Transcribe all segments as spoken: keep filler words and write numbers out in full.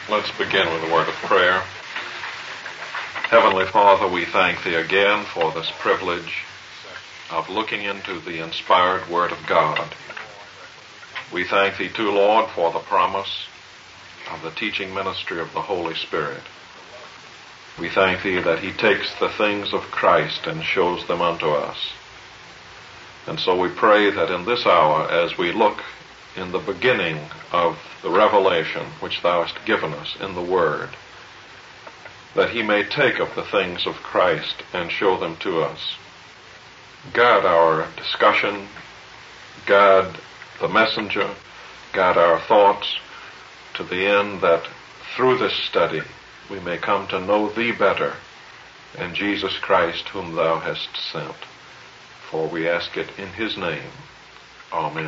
Let's begin with a word of prayer. Heavenly Father, we thank Thee again for this privilege of looking into the inspired Word of God. We thank Thee too, Lord, for the promise of the teaching ministry of the Holy Spirit. We thank Thee that He takes the things of Christ and shows them unto us. And so we pray that in this hour, as we look in the beginning of the revelation which Thou hast given us in the Word, that He may take of the things of Christ and show them to us. Guard our discussion, guard the messenger, guard our thoughts, to the end that through this study we may come to know Thee better, and Jesus Christ whom Thou hast sent. For we ask it in His name. Amen.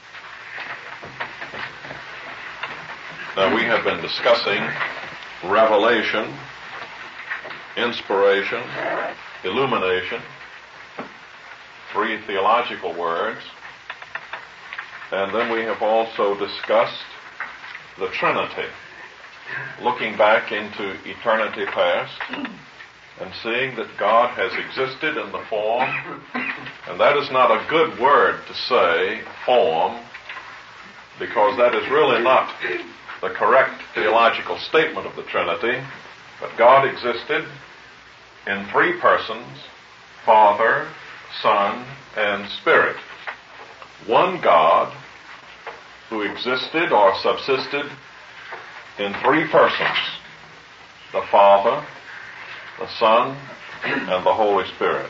Now, we have been discussing revelation, inspiration, illumination, three theological words, and then we have also discussed the Trinity, looking back into eternity past and seeing that God has existed in the form, and that is not a good word to say, form, because that is really not the correct theological statement of the Trinity, but God existed in three persons, Father, Son, and Spirit. One God who existed or subsisted in three persons, the Father, the Son, and the Holy Spirit.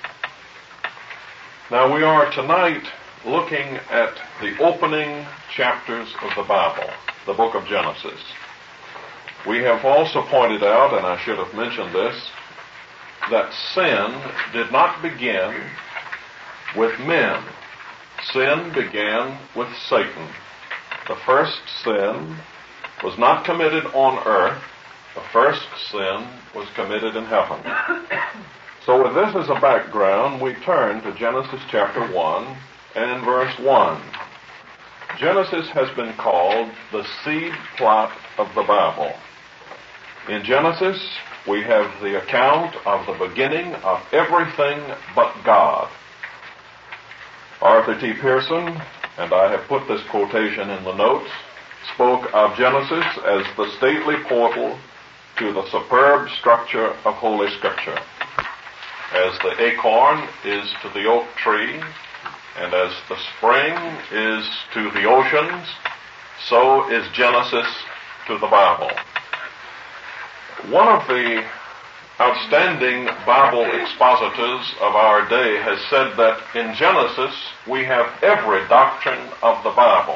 Now we are tonight looking at the opening chapters of the Bible, the book of Genesis. We have also pointed out, and I should have mentioned this, that sin did not begin with men. Sin began with Satan. The first sin was not committed on earth. The first sin was committed in heaven. So with this as a background, we turn to Genesis chapter one and verse one. Genesis has been called the seed plot of the Bible. In Genesis, we have the account of the beginning of everything but God. Arthur T. Pearson, and I have put this quotation in the notes, spoke of Genesis as the stately portal to the superb structure of Holy Scripture. As the acorn is to the oak tree, and as the spring is to the oceans, so is Genesis to the Bible. One of the outstanding Bible expositors of our day has said that in Genesis we have every doctrine of the Bible.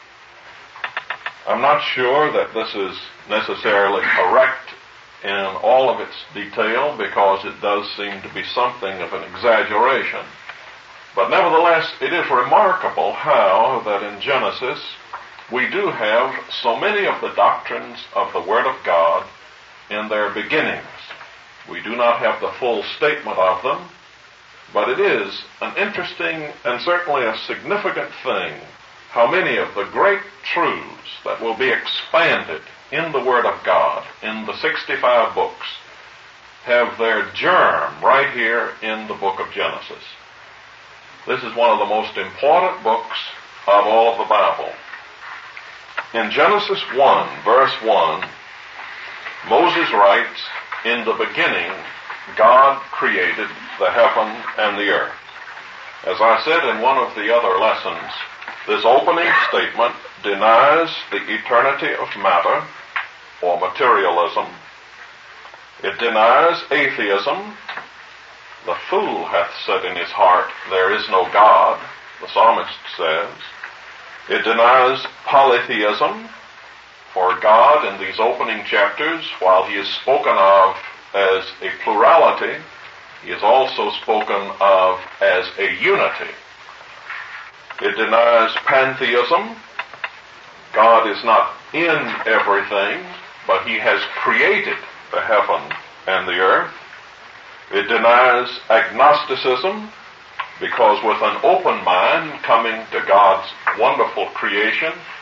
I'm not sure that this is necessarily correct in all of its detail, because it does seem to be something of an exaggeration. But nevertheless, it is remarkable how that in Genesis we do have so many of the doctrines of the Word of God in their beginnings. We do not have the full statement of them, but it is an interesting and certainly a significant thing how many of the great truths that will be expanded in the Word of God, in the sixty-five books, have their germ right here in the book of Genesis. This is one of the most important books of all of the Bible. In Genesis one, verse one, Moses writes, "In the beginning, God created the heaven and the earth." As I said in one of the other lessons, this opening statement denies the eternity of matter, or materialism. It denies atheism. "The fool hath said in his heart, there is no God," the psalmist says. It denies polytheism, for God in these opening chapters, while He is spoken of as a plurality, He is also spoken of as a unity. It denies pantheism. God is not in everything, but He has created the heaven and the earth. It denies agnosticism, because with an open mind coming to God's wonderful creation,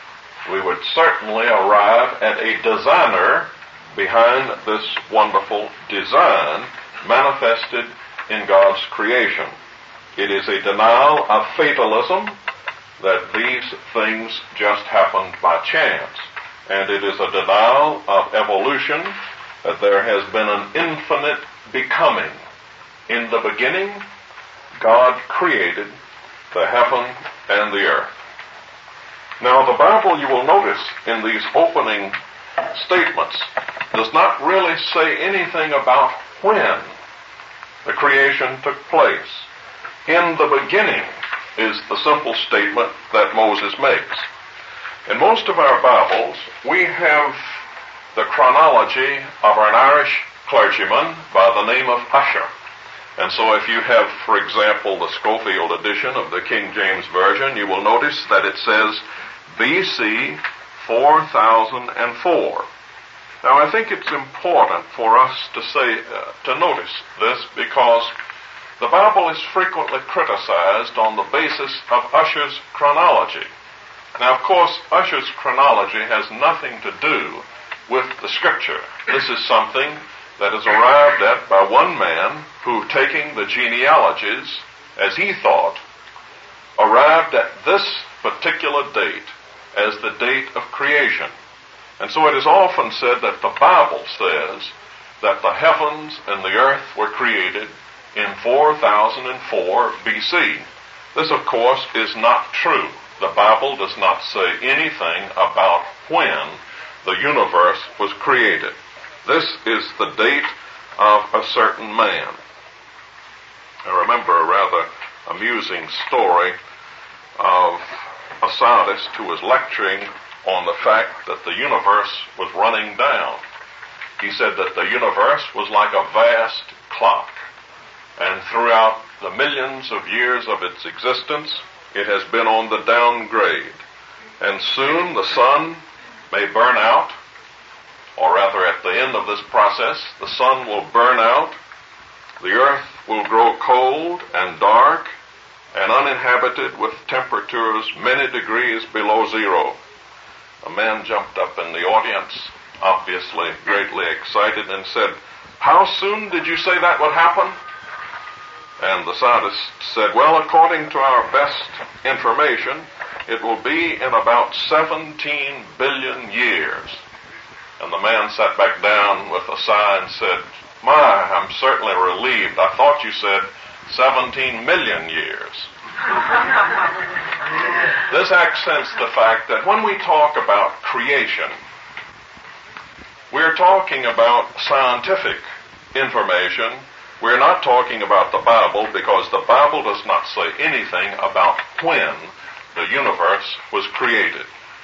we would certainly arrive at a designer behind this wonderful design manifested in God's creation. It is a denial of fatalism, that these things just happened by chance. And it is a denial of evolution, that there has been an infinite becoming. In the beginning, God created the heaven and the earth. Now, the Bible, you will notice in these opening statements, does not really say anything about when the creation took place. In the beginning is the simple statement that Moses makes. In most of our Bibles, we have the chronology of an Irish clergyman by the name of Ussher. And so if you have, for example, the Schofield edition of the King James Version, you will notice that it says B C four thousand four. Now, I think it's important for us to say, uh, to notice this, because the Bible is frequently criticized on the basis of Ussher's chronology. Now, of course, Ussher's chronology has nothing to do with the Scripture. This is something that is arrived at by one man who, taking the genealogies, as he thought, arrived at this particular date as the date of creation. And so it is often said that the Bible says that the heavens and the earth were created in four thousand four B C. This, of course, is not true. The Bible does not say anything about when the universe was created. This is the date of a certain man. I remember a rather amusing story of a scientist who was lecturing on the fact that the universe was running down. He said that the universe was like a vast clock, and throughout the millions of years of its existence, it has been on the downgrade. And soon the sun may burn out, or rather at the end of this process, the sun will burn out, the earth will grow cold and dark and uninhabited with temperatures many degrees below zero. A man jumped up in the audience, obviously greatly excited, and said, "How soon did you say that would happen?" And the scientist said, "Well, according to our best information, it will be in about seventeen billion years. And the man sat back down with a sigh and said, "My, I'm certainly relieved. I thought you said seventeen million years." This accents the fact that when we talk about creation, we're talking about scientific information. We're not talking about the Bible, because the Bible does not say anything about when the universe was created.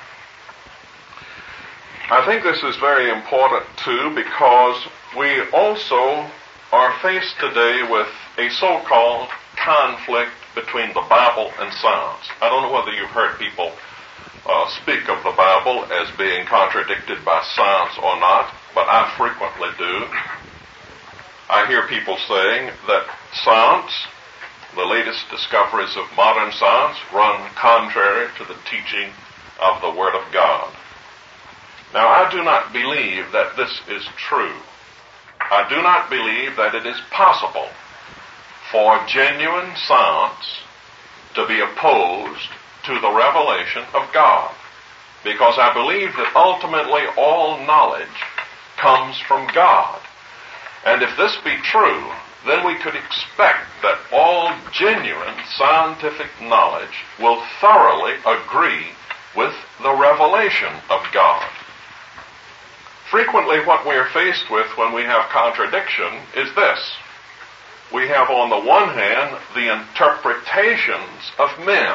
I think this is very important, too, because we also are faced today with a so-called conflict between the Bible and science. I don't know whether you've heard people uh, speak of the Bible as being contradicted by science or not, but I frequently do. I hear people saying that science, the latest discoveries of modern science, run contrary to the teaching of the Word of God. Now, I do not believe that this is true. I do not believe that it is possible for genuine science to be opposed to the revelation of God, because I believe that ultimately all knowledge comes from God. And if this be true, then we could expect that all genuine scientific knowledge will thoroughly agree with the revelation of God. Frequently, what we are faced with when we have contradiction is this. We have, on the one hand, the interpretations of men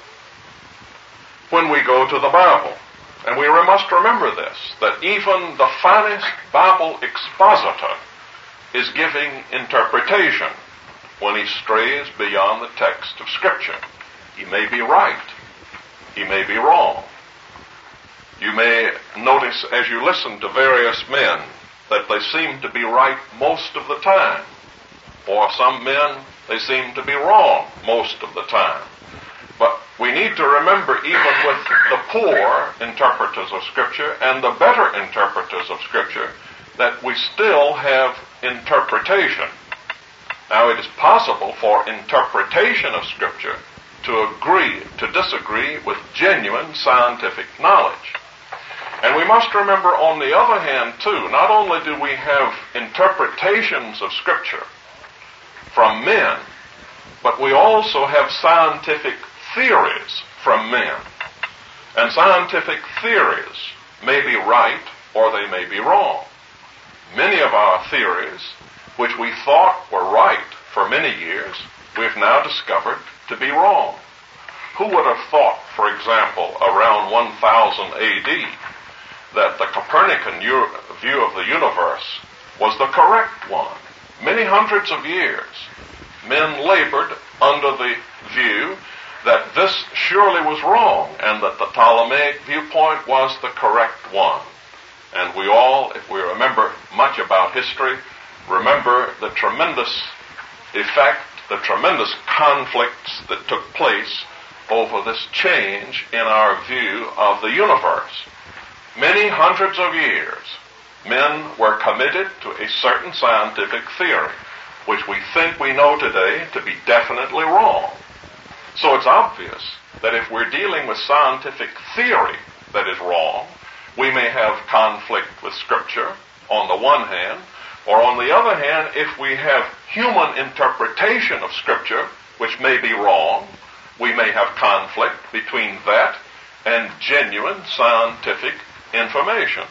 when we go to the Bible. And we must remember this, that even the finest Bible expositor is giving interpretation when he strays beyond the text of Scripture. He may be right. He may be wrong. You may notice as you listen to various men that they seem to be right most of the time. For some men, they seem to be wrong most of the time. But We need to remember, even with the poor interpreters of Scripture and the better interpreters of Scripture, that we still have interpretation. Now, it is possible for interpretation of Scripture to agree, to disagree with genuine scientific knowledge. And we must remember, on the other hand, too, not only do we have interpretations of Scripture from men, but we also have scientific theories from men. And scientific theories may be right or they may be wrong. Many of our theories, which we thought were right for many years, we've now discovered to be wrong. Who would have thought, for example, around one thousand A D, that the Copernican view of the universe was the correct one? Many hundreds of years, men labored under the view that this surely was wrong and that the Ptolemaic viewpoint was the correct one. And we all, if we remember much about history, remember the tremendous effect, the tremendous conflicts that took place over this change in our view of the universe. Many hundreds of years, men were committed to a certain scientific theory, which we think we know today to be definitely wrong. So it's obvious that if we're dealing with scientific theory that is wrong, we may have conflict with Scripture on the one hand, or on the other hand, if we have human interpretation of Scripture, which may be wrong, we may have conflict between that and genuine scientific information.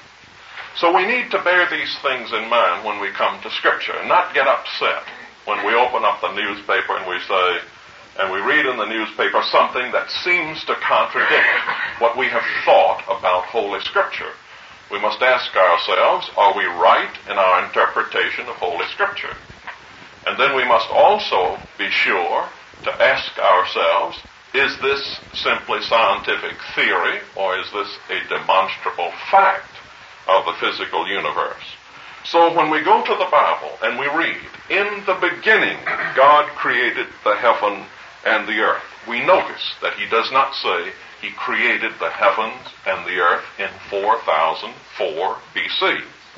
So we need to bear these things in mind when we come to Scripture, and not get upset when we open up the newspaper and we say, and we read in the newspaper something that seems to contradict what we have thought about Holy Scripture. We must ask ourselves, are we right in our interpretation of Holy Scripture? And then we must also be sure to ask ourselves, is this simply scientific theory, or is this a demonstrable fact of the physical universe? So when we go to the Bible and we read, in the beginning God created the heaven and the earth, we notice that he does not say he created the heavens and the earth in four thousand four B C.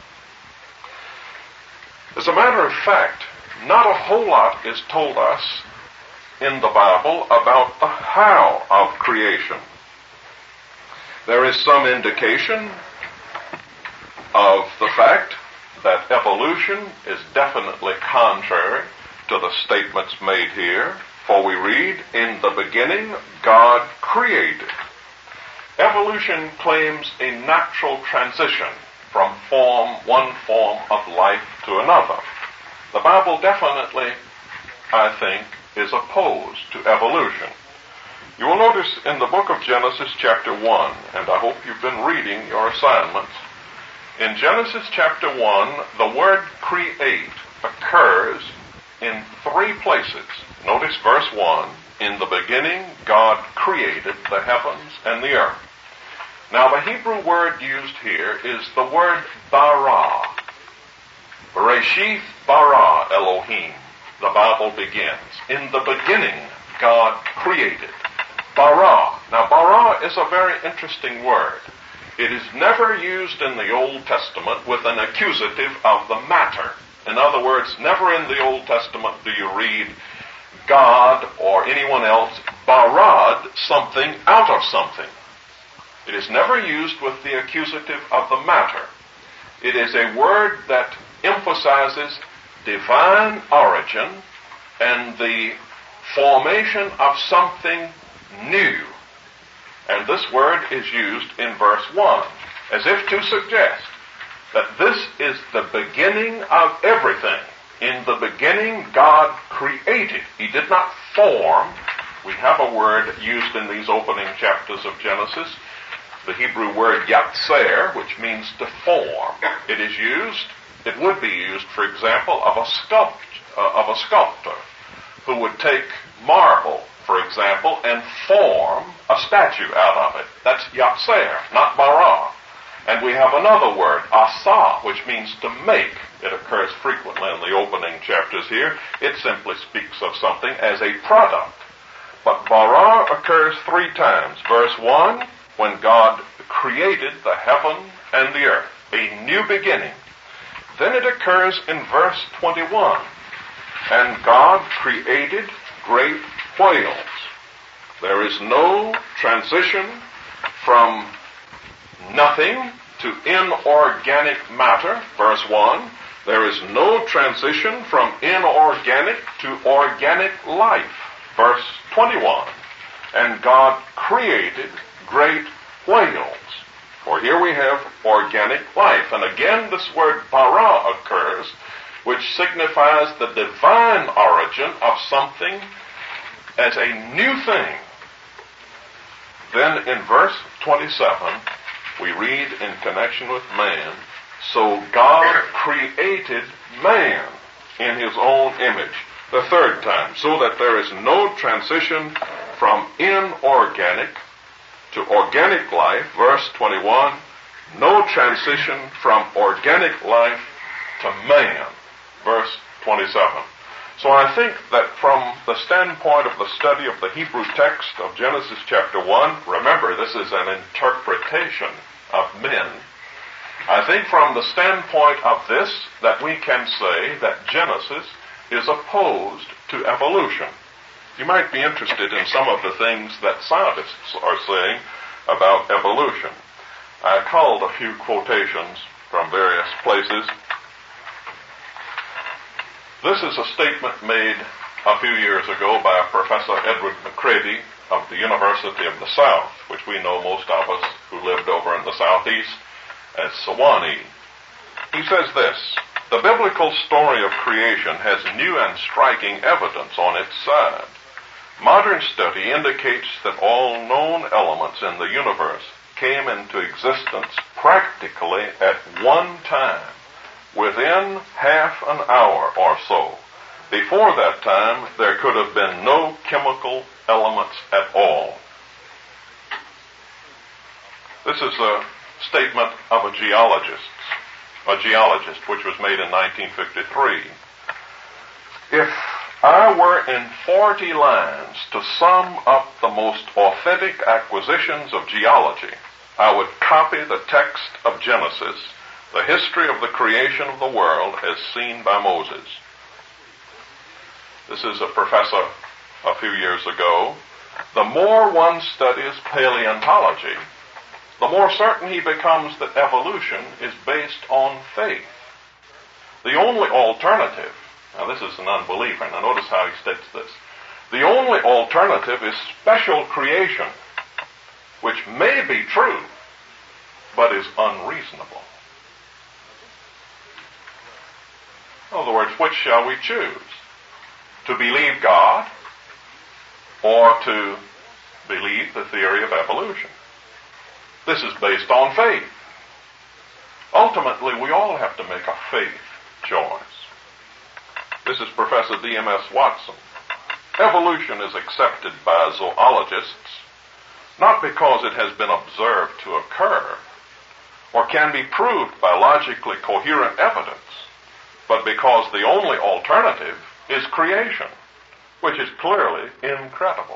As a matter of fact, not a whole lot is told us in the Bible about the how of creation. There is some indication of the fact that evolution is definitely contrary to the statements made here, for we read, in the beginning God created. Evolution claims a natural transition from form, one form of life to another. The Bible definitely, I think, is opposed to evolution. You will notice in the book of Genesis chapter one, and I hope you've been reading your assignments, in Genesis chapter one, the word create occurs in three places. Notice verse one, in the beginning God created the heavens and the earth. Now the Hebrew word used here is the word bara. Bereshith bara Elohim. The Bible begins. In the beginning God created. Bara. Now bara is a very interesting word. It is never used in the Old Testament with an accusative of the matter. In other words, never in the Old Testament do you read God or anyone else barad something out of something. It is never used with the accusative of the matter. It is a word that emphasizes divine origin and the formation of something new. And this word is used in verse one, as if to suggest that this is the beginning of everything. In the beginning, God created. He did not form. We have a word used in these opening chapters of Genesis, the Hebrew word yatser, which means to form. It is used, it would be used, for example, of a sculpt, uh, of a sculptor who would take marble, for example, and form a statue out of it. That's yatser, not bara. And we have another word, asa, which means to make. It occurs frequently in the opening chapters here. It simply speaks of something as a product. But bara occurs three times. Verse one, when God created the heaven and the earth, a new beginning. Then it occurs in verse twenty-one, and God created great whales. There is no transition from nothing to inorganic matter, verse one. There is no transition from inorganic to organic life, verse twenty-one. And God created great whales. For here we have organic life. And again this word bara occurs, which signifies the divine origin of something as a new thing. Then in verse twenty-seven, we read in connection with man, so God created man in his own image. The third time, so that there is no transition from inorganic to organic life, verse twenty-one, no transition from organic life to man, verse twenty-seven. So I think that from the standpoint of the study of the Hebrew text of Genesis chapter one, remember this is an interpretation of men, I think from the standpoint of this that we can say that Genesis is opposed to evolution. You might be interested in some of the things that scientists are saying about evolution. I culled a few quotations from various places. This is a statement made a few years ago by Professor Edward McCready of the University of the South, which we know most of us who lived over in the southeast as Sewanee. He says this: the biblical story of creation has new and striking evidence on its side. Modern study indicates that all known elements in the universe came into existence practically at one time, within half an hour or so. Before that time, there could have been no chemical elements at all. This is a statement of a geologist, a geologist, which was made in nineteen fifty-three. If I were in forty lines to sum up the most authentic acquisitions of geology, I would copy the text of Genesis, the history of the creation of the world as seen by Moses. This is a professor a few years ago. The more one studies paleontology, the more certain he becomes that evolution is based on faith. The only alternative, now this is an unbeliever, now notice how he states this. The only alternative is special creation, which may be true, but is unreasonable. In other words, which shall we choose? To believe God or to believe the theory of evolution? This is based on faith. Ultimately, we all have to make a faith choice. This is Professor D M S Watson. Evolution is accepted by zoologists not because it has been observed to occur or can be proved by logically coherent evidence, but because the only alternative is creation, which is clearly incredible.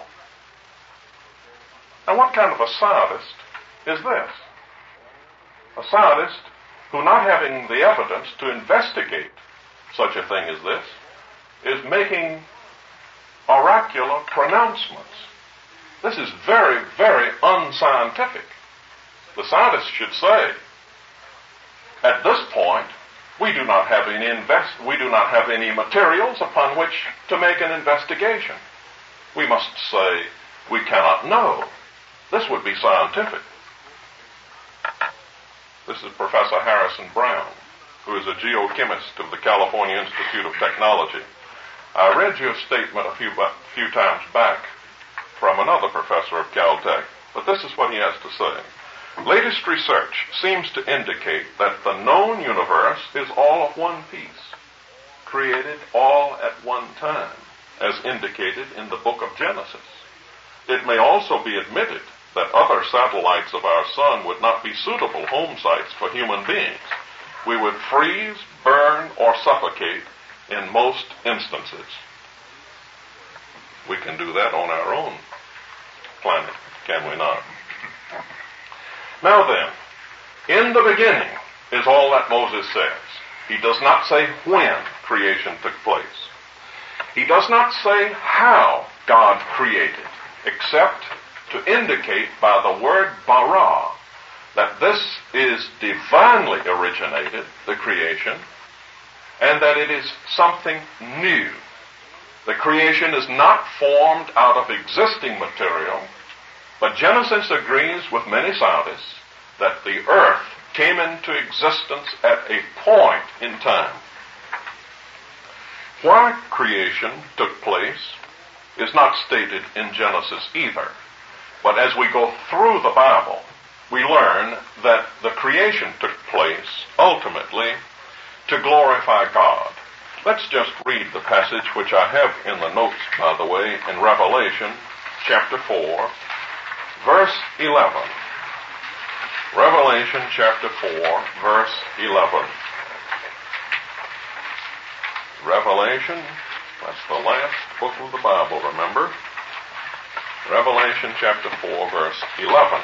Now, what kind of a scientist is this? A scientist who, not having the evidence to investigate such a thing as this, is making oracular pronouncements. This is very, very unscientific. The scientist should say, at this point, we do not have any invest we do not have any materials upon which to make an investigation. We must say, we cannot know. This would be scientific. This is Professor Harrison Brown, who is a geochemist of the California Institute of Technology. I read you a statement a few, a few times back from another professor of Caltech, but this is what he has to say. Latest research seems to indicate that the known universe is all of one piece, created all at one time, as indicated in the book of Genesis. It may also be admitted that other satellites of our sun would not be suitable home sites for human beings. We would freeze, burn, or suffocate in most instances. We can do that on our own planet, can we not? Now then, in the beginning is all that Moses says. He does not say when creation took place. He does not say how God created, except to indicate by the word bara that this is divinely originated, the creation, and that it is something new. The creation is not formed out of existing material, but Genesis agrees with many scientists that the earth came into existence at a point in time. Why creation took place is not stated in Genesis either. But as we go through the Bible, we learn that the creation took place ultimately to glorify God. Let's just read the passage which I have in the notes, by the way, in Revelation chapter four, verse eleven. Revelation chapter four, verse eleven. Revelation, that's the last book of the Bible, remember? Revelation chapter four, verse eleven.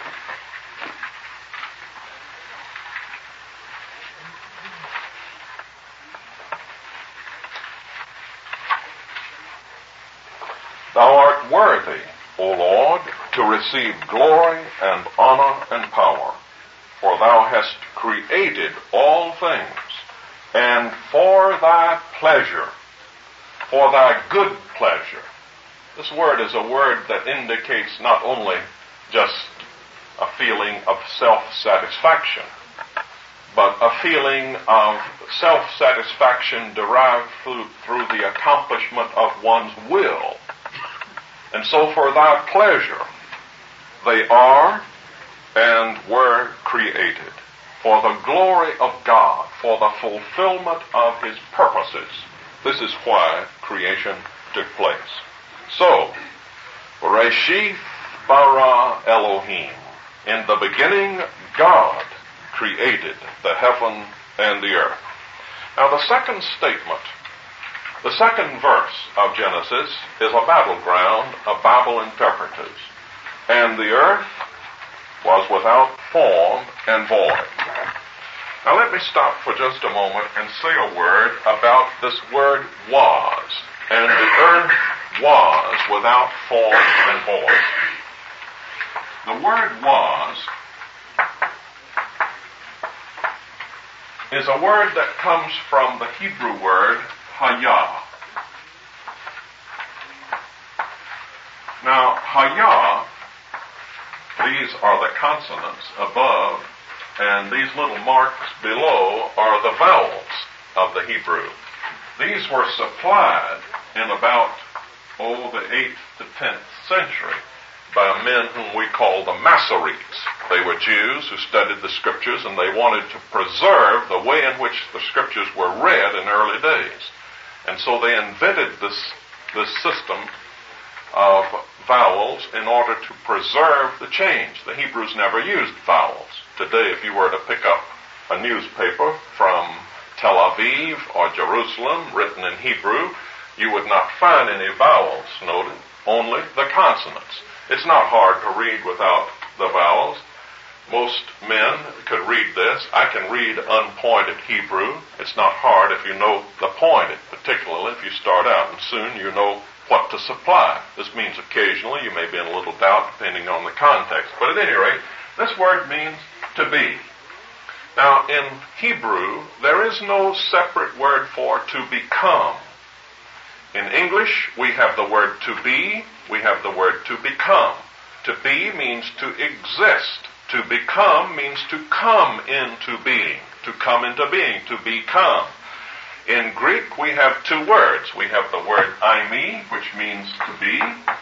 Thou art worthy, O Lord, to receive glory and honor and power, for thou hast created all things, and for thy pleasure, for thy good pleasure. This word is a word that indicates not only just a feeling of self-satisfaction, but a feeling of self-satisfaction derived through, through the accomplishment of one's will. And so for thy pleasure, they are and were created for the glory of God, for the fulfillment of his purposes. This is why creation took place. So, Bereshith bara Elohim. In the beginning, God created the heaven and the earth. Now the second statement, the second verse of Genesis is a battleground of Bible interpreters. And the earth was without form and void. Now let me stop for just a moment and say a word about this word was. And the earth was without form and void. The word was is a word that comes from the Hebrew word hayah. Now, hayah, these are the consonants above, and these little marks below are the vowels of the Hebrew. These were supplied in about, oh, the eighth to tenth century by men whom we call the Masoretes. They were Jews who studied the Scriptures, and they wanted to preserve the way in which the Scriptures were read in early days. And so they invented this, this system of vowels in order to preserve the change. The Hebrews never used vowels. Today, if you were to pick up a newspaper from Tel Aviv or Jerusalem written in Hebrew, you would not find any vowels noted, only the consonants. It's not hard to read without the vowels. Most men could read this. I can read unpointed Hebrew. It's not hard if you know the pointed, particularly if you start out, and soon you know what to supply. This means occasionally you may be in a little doubt depending on the context. But at any rate, this word means to be. Now, in Hebrew, there is no separate word for to become. In English, we have the word to be, we have the word to become. To be means to exist. To become means to come into being. To come into being, to become. In Greek, we have two words. We have the word eimi, which means to be,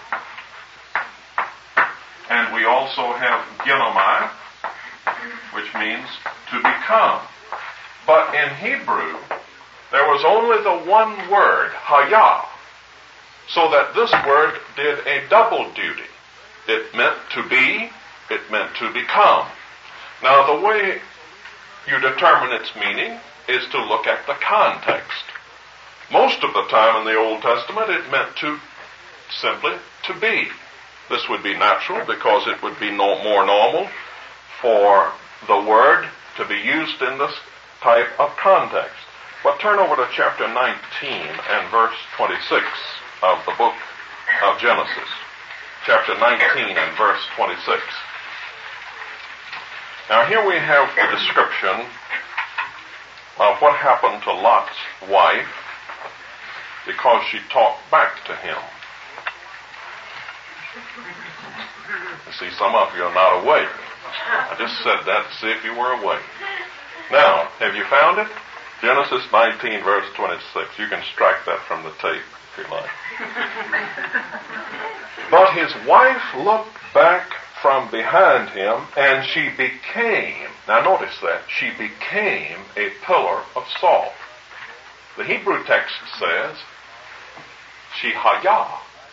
and we also have ginomai, which means to become. But in Hebrew, there was only the one word, hayah, so that this word did a double duty. It meant to be, it meant to become. Now, the way you determine its meaning is to look at the context. Most of the time in the Old Testament, it meant to simply to be. This would be natural because it would be no more normal for the word to be used in this type of context. But turn over to chapter nineteen and verse twenty-six of the book of Genesis. Chapter nineteen and verse twenty-six. Now here we have the description of what happened to Lot's wife because she talked back to him. You see, some of you are not awake. I just said that to see if you were awake. Now, have you found it? Genesis nineteen, verse twenty-six. You can strike that from the tape if you like. But his wife looked back from behind him, and she became, now notice that, she became a pillar of salt. The Hebrew text says, she haya,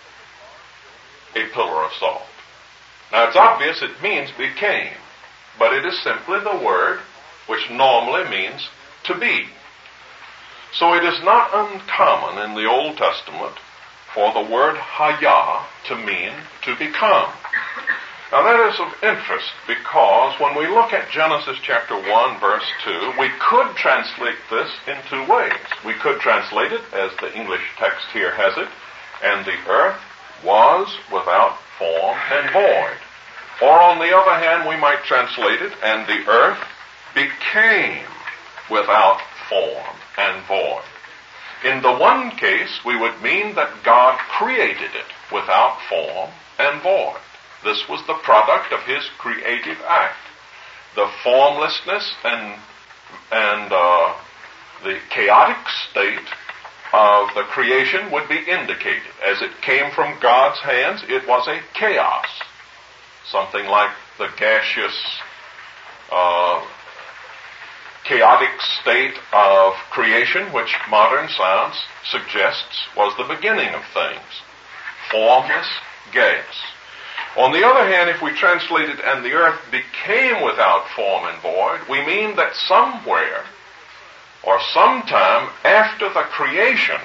a pillar of salt. Now it's obvious it means became, but it is simply the word which normally means to be. So it is not uncommon in the Old Testament for the word haya to mean to become. Now that is of interest because when we look at Genesis chapter one verse two, we could translate this in two ways. We could translate it as the English text here has it, and the earth was without form and void. Or on the other hand, we might translate it, and the earth became without form and void. In the one case, we would mean that God created it without form and void. This was the product of his creative act. The formlessness and, and uh, the chaotic state of the creation would be indicated. As it came from God's hands, it was a chaos. Something like the gaseous, uh, chaotic state of creation, which modern science suggests was the beginning of things. Formless gas. On the other hand, if we translate it, and the earth became without form and void, we mean that somewhere or sometime after the creation,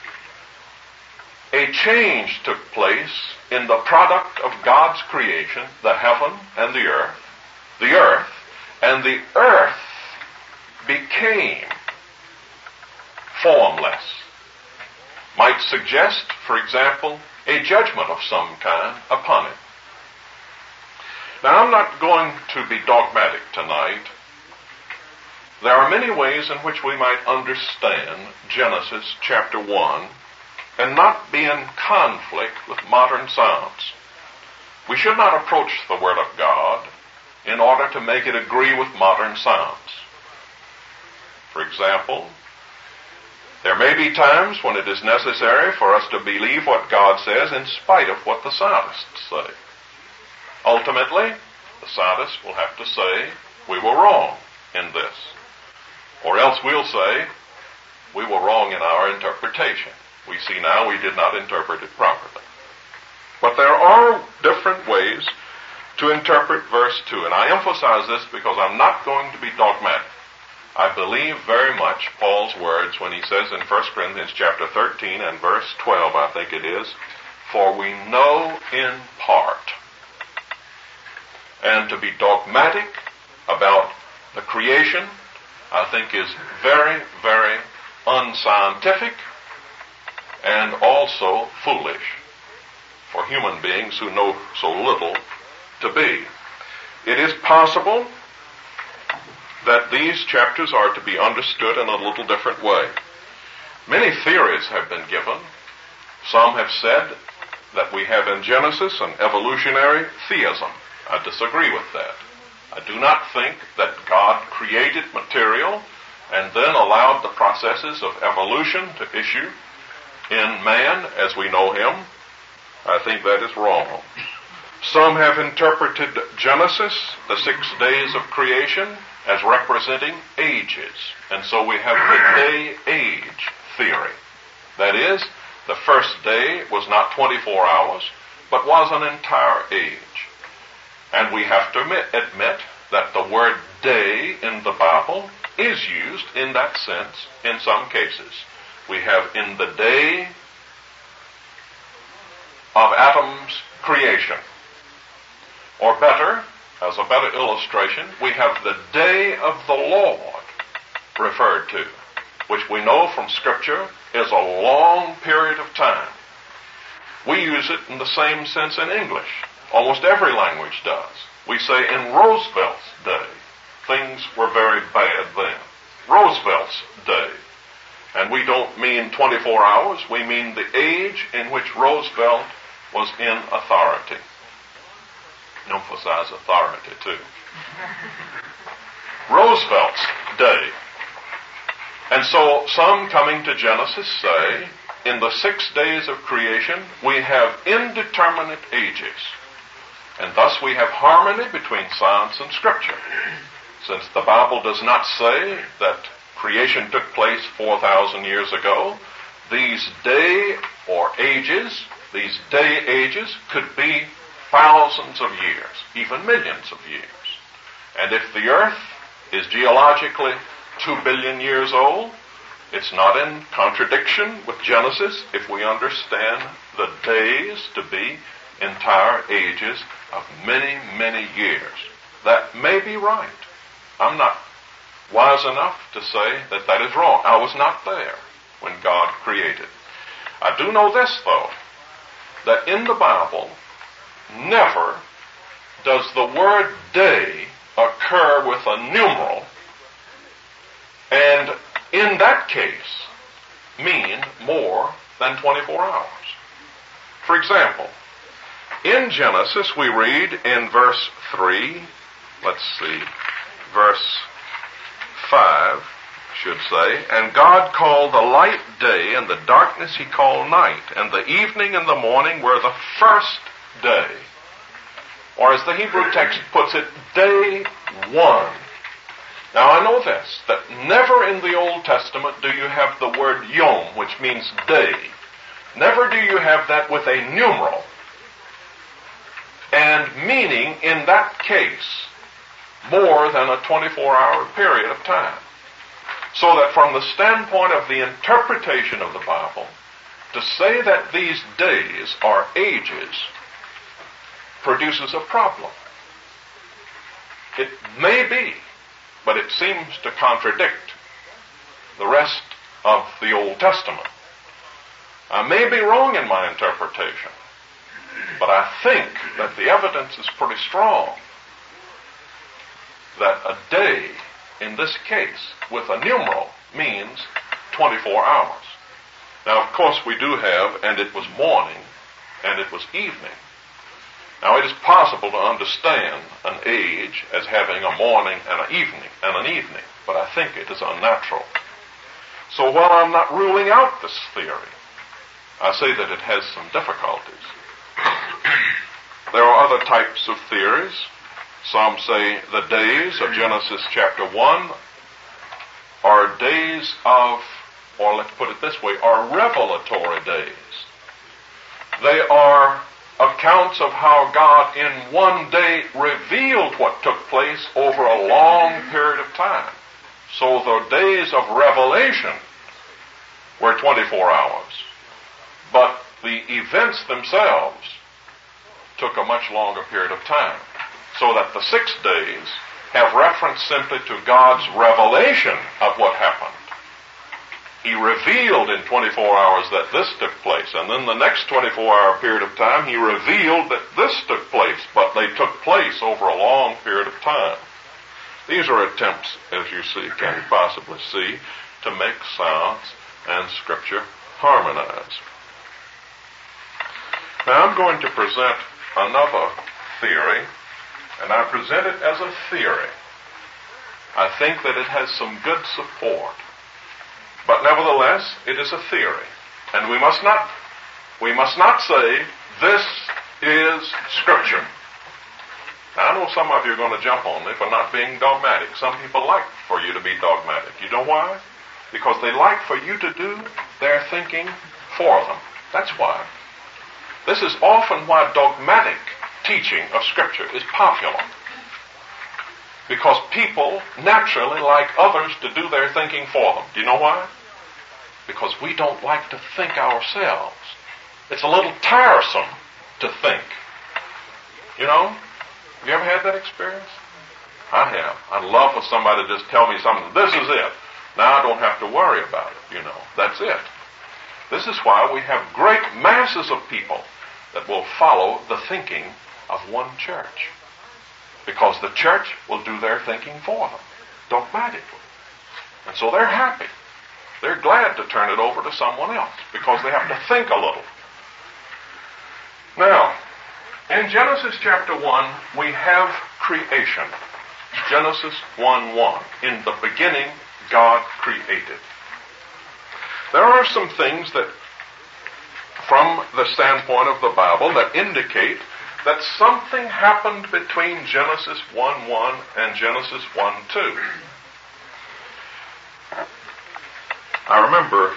a change took place in the product of God's creation, the heaven and the earth, the earth, and the earth became formless. Might suggest, for example, a judgment of some kind upon it. Now, I'm not going to be dogmatic tonight. There are many ways in which we might understand Genesis chapter one and not be in conflict with modern science. We should not approach the Word of God in order to make it agree with modern science. For example, there may be times when it is necessary for us to believe what God says in spite of what the scientists say. Ultimately, the scientists will have to say, we were wrong in this. Or else we'll say, we were wrong in our interpretation. We see now we did not interpret it properly. But there are different ways to interpret verse two. And I emphasize this because I'm not going to be dogmatic. I believe very much Paul's words when he says in First Corinthians chapter thirteen and verse twelve, I think it is, for we know in part. And to be dogmatic about the creation, I think is very, very unscientific and also foolish for human beings who know so little to be. It is possible that these chapters are to be understood in a little different way. Many theories have been given. Some have said that we have in Genesis an evolutionary theism. I disagree with that. I do not think that God created material and then allowed the processes of evolution to issue in man as we know him. I think that is wrong. Some have interpreted Genesis, the six days of creation, as representing ages. And so we have the day-age theory. That is, the first day was not twenty-four hours, but was an entire age. And we have to admit, admit that the word day in the Bible is used in that sense in some cases. We have in the day of Adam's creation. Or better, as a better illustration, we have the day of the Lord referred to, which we know from Scripture is a long period of time. We use it in the same sense in English. Almost every language does. We say in Roosevelt's day. Things were very bad then. Roosevelt's day. And we don't mean twenty-four hours. We mean the age in which Roosevelt was in authority. Emphasize authority, too. Roosevelt's day. And so some coming to Genesis say, in the six days of creation, we have indeterminate ages. And thus we have harmony between science and Scripture. Since the Bible does not say that creation took place four thousand years ago, these day or ages, these day ages could be thousands of years, even millions of years. And if the earth is geologically two billion years old, it's not in contradiction with Genesis if we understand the days to be entire ages of many, many years. That may be right. I'm not wise enough to say that that is wrong. I was not there when God created. I do know this, though, that in the Bible, never does the word day occur with a numeral, and in that case mean more than twenty-four hours. For example, in Genesis we read in verse three, let's see, verse five, should say, and God called the light day, and the darkness he called night, and the evening and the morning were the first day. Or as the Hebrew text puts it, day one. Now I know this, that never in the Old Testament do you have the word yom, which means day. Never do you have that with a numeral. And meaning, in that case, more than a twenty-four hour period of time. So that from the standpoint of the interpretation of the Bible, to say that these days are ages produces a problem. It may be, but it seems to contradict the rest of the Old Testament. I may be wrong in my interpretation, but I think that the evidence is pretty strong that a day, in this case, with a numeral, means twenty-four hours. Now, of course, we do have, and it was morning, and it was evening. Now, it is possible to understand an age as having a morning and an evening, and an evening, but I think it is unnatural. So while I'm not ruling out this theory, I say that it has some difficulties. There are other types of theories. Some say the days of Genesis chapter one are days of, or let's put it this way, are revelatory days. They are accounts of how God in one day revealed what took place over a long period of time. So the days of revelation were twenty-four hours. But the events themselves took a much longer period of time. So that the six days have reference simply to God's revelation of what happened. He revealed in twenty-four hours that this took place, and then the next twenty-four hour period of time, he revealed that this took place, but they took place over a long period of time. These are attempts, as you see, can possibly see, to make science and Scripture harmonize. Now I'm going to present another theory, and I present it as a theory. I think that it has some good support. But nevertheless, it is a theory. And we must not, we must not say, this is Scripture. Now, I know some of you are going to jump on me for not being dogmatic. Some people like for you to be dogmatic. You know why? Because they like for you to do their thinking for them. That's why. This is often why dogmatic teaching of Scripture is popular. Because people naturally like others to do their thinking for them. Do you know why? Because we don't like to think ourselves. It's a little tiresome to think. You know? Have you ever had that experience? I have. I'd love for somebody to just tell me something. This is it. Now I don't have to worry about it, you know. That's it. This is why we have great masses of people that will follow the thinking of one church. Because the church will do their thinking for them, dogmatically. And so they're happy. They're glad to turn it over to someone else because they have to think a little. Now, in Genesis chapter one, we have creation. Genesis one one. In the beginning, God created. There are some things that, from the standpoint of the Bible, that indicate that something happened between Genesis one one and Genesis one two. I remember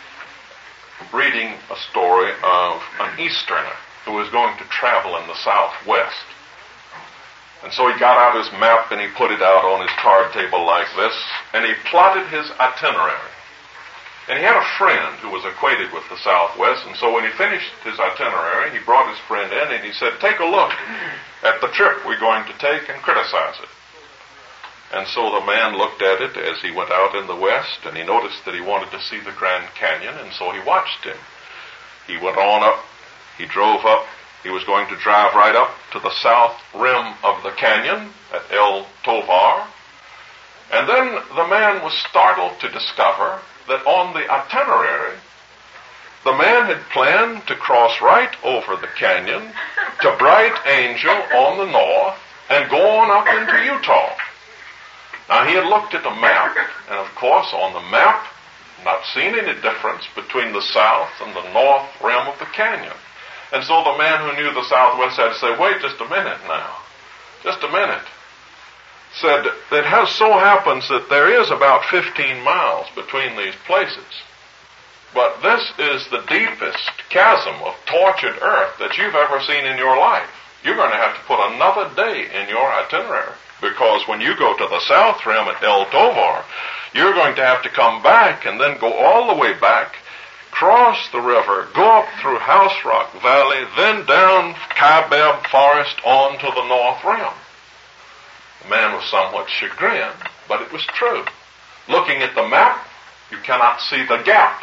reading a story of an Easterner who was going to travel in the Southwest. And so he got out his map and he put it out on his card table like this, and he plotted his itinerary. And he had a friend who was acquainted with the Southwest, and so when he finished his itinerary, he brought his friend in and he said, take a look at the trip we're going to take and criticize it. And so the man looked at it as he went out in the west, and he noticed that he wanted to see the Grand Canyon, and so he watched him. He went on up, he drove up, he was going to drive right up to the south rim of the canyon at El Tovar. And then the man was startled to discover that on the itinerary, the man had planned to cross right over the canyon to Bright Angel on the north and go on up into Utah. Now, he had looked at the map, and of course, on the map, not seen any difference between the south and the north rim of the canyon. And so the man who knew the Southwest had to say, wait just a minute now. Just a minute. Said, it has so happens that there is about fifteen miles between these places. But this is the deepest chasm of tortured earth that you've ever seen in your life. You're going to have to put another day in your itinerary. Because when you go to the south rim at El Tovar, you're going to have to come back and then go all the way back, cross the river, go up through House Rock Valley, then down Kaibab Forest on to the north rim. The man was somewhat chagrined, but it was true. Looking at the map, you cannot see the gap.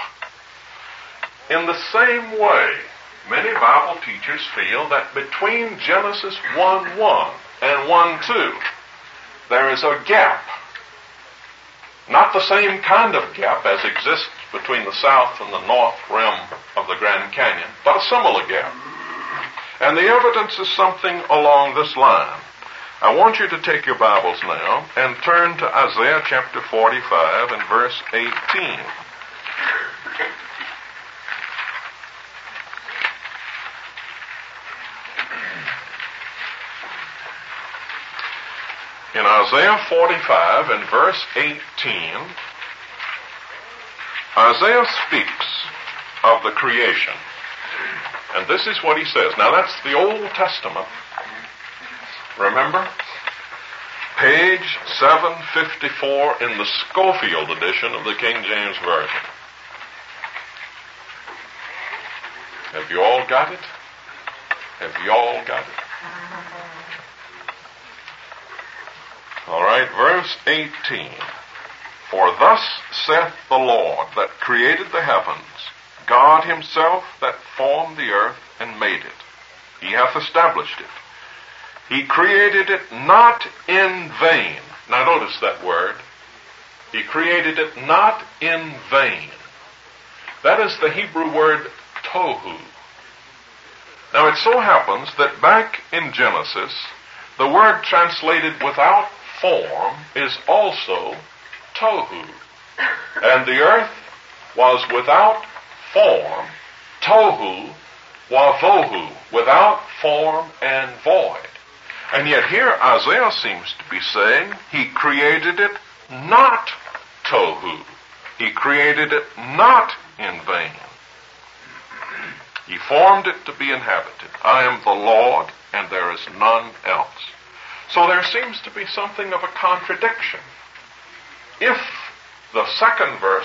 In the same way, many Bible teachers feel that between Genesis one one and one two, there is a gap. Not the same kind of gap as exists between the south and the north rim of the Grand Canyon, but a similar gap. And the evidence is something along this line. I want you to take your Bibles now and turn to Isaiah chapter forty-five and verse eighteen. In Isaiah forty-five and verse eighteen, Isaiah speaks of the creation. And this is what he says. Now that's the Old Testament. Remember? Page seven fifty-four in the Schofield edition of the King James Version. Have you all got it? Have you all got it? All right, verse eighteen. For thus saith the Lord that created the heavens, God himself that formed the earth and made it. He hath established it. He created it not in vain. Now notice that word. He created it not in vain. That is the Hebrew word tohu. Now it so happens that back in Genesis, the word translated without form is also tohu. And the earth was without form, tohu wavohu, without form and void. And yet here Isaiah seems to be saying he created it not tohu. He created it not in vain. He formed it to be inhabited. I am the Lord, and there is none else. So there seems to be something of a contradiction. If the second verse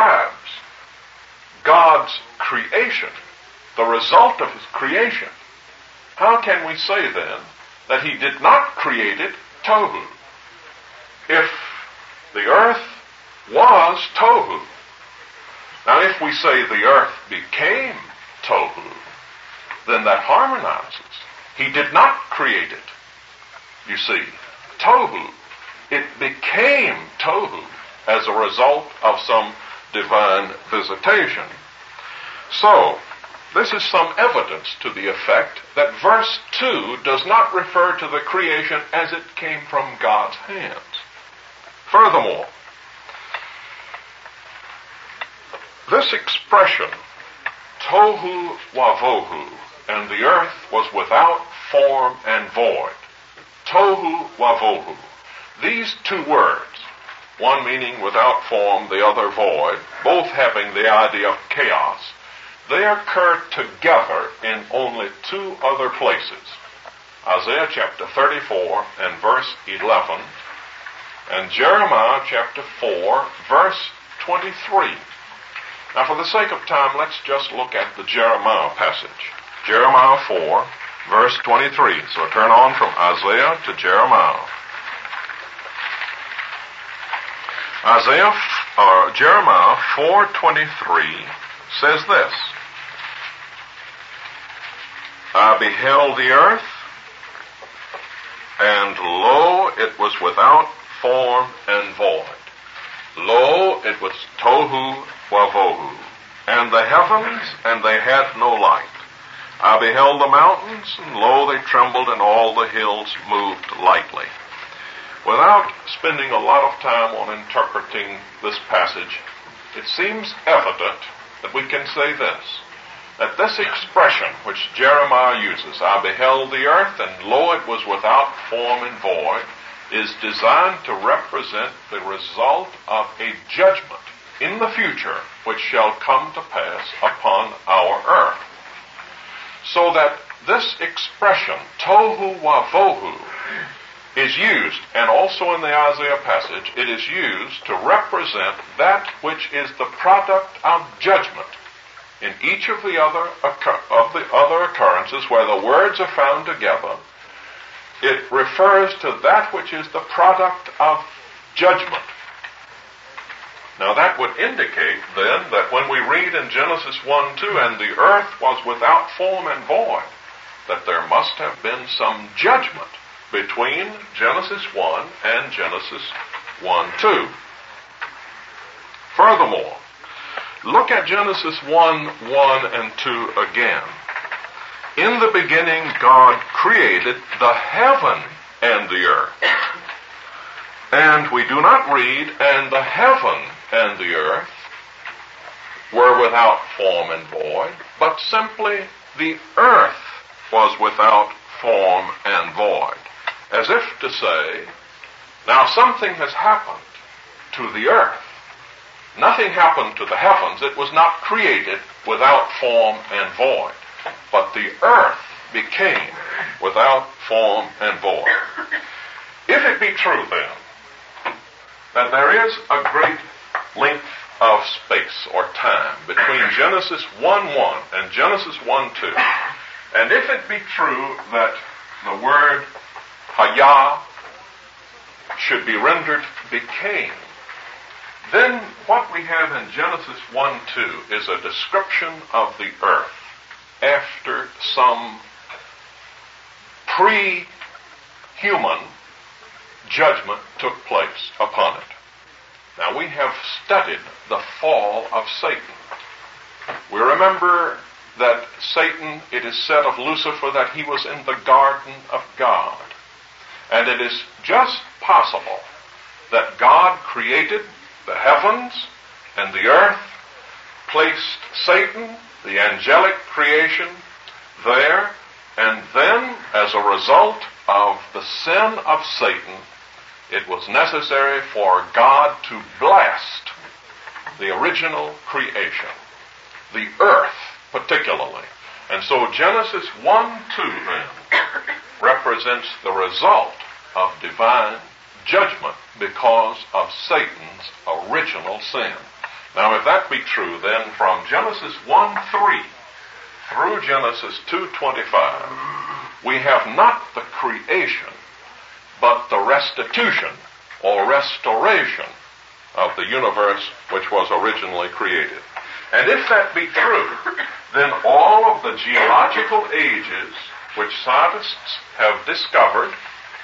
describes God's creation, the result of his creation, how can we say then that he did not create it tohu? If the earth was tohu. Now if we say the earth became tohu, then that harmonizes. He did not create it. You see, tohu, it became tohu as a result of some divine visitation. So, this is some evidence to the effect that verse two does not refer to the creation as it came from God's hands. Furthermore, this expression, tohu wavohu, and the earth was without form and void. Tohu wavohu. These two words, one meaning without form, the other void, both having the idea of chaos, they occur together in only two other places. Isaiah chapter thirty-four and verse eleven, and Jeremiah chapter four, verse twenty-three. Now, for the sake of time, let's just look at the Jeremiah passage. Jeremiah four, verse twenty-three. So turn on from Isaiah to Jeremiah. Isaiah, or Jeremiah four twenty-three says this: I beheld the earth, and lo, it was without form and void. Lo, it was tohu wavohu. And the heavens, and they had no light. I beheld the mountains, and lo, they trembled, and all the hills moved lightly. Without spending a lot of time on interpreting this passage, it seems evident that we can say this, that this expression which Jeremiah uses, I beheld the earth, and lo, it was without form and void, is designed to represent the result of a judgment in the future which shall come to pass upon our earth. So that this expression, tohu wavohu, is used, and also in the Isaiah passage, it is used to represent that which is the product of judgment. In each of the other of the other occurrences where the words are found together, it refers to that which is the product of judgment. Now that would indicate then that when we read in Genesis one two, and the earth was without form and void, that there must have been some judgment between Genesis one and Genesis one two. Furthermore, look at Genesis one one and two again. In the beginning, God created the heaven and the earth. And we do not read, and the heaven and the earth were without form and void, but simply the earth was without form and void. As if to say, now something has happened to the earth. Nothing happened to the heavens. It was not created without form and void. But the earth became without form and void. If it be true then that there is a great length of space or time between Genesis one one and Genesis one two, and if it be true that the word hayah should be rendered became, then what we have in Genesis one two is a description of the earth after some pre-human judgment took place upon it. Now we have studied the fall of Satan. We remember that Satan, it is said of Lucifer that he was in the garden of God. And it is just possible that God created the heavens and the earth, placed Satan, the angelic creation, there, and then, as a result of the sin of Satan, it was necessary for God to blast the original creation, the earth particularly. And so Genesis one two then represents the result of divine judgment because of Satan's original sin. Now, if that be true, then from Genesis one three through Genesis two twenty-five, we have not the creation, but the restitution or restoration of the universe which was originally created. And if that be true, then all of the geological ages which scientists have discovered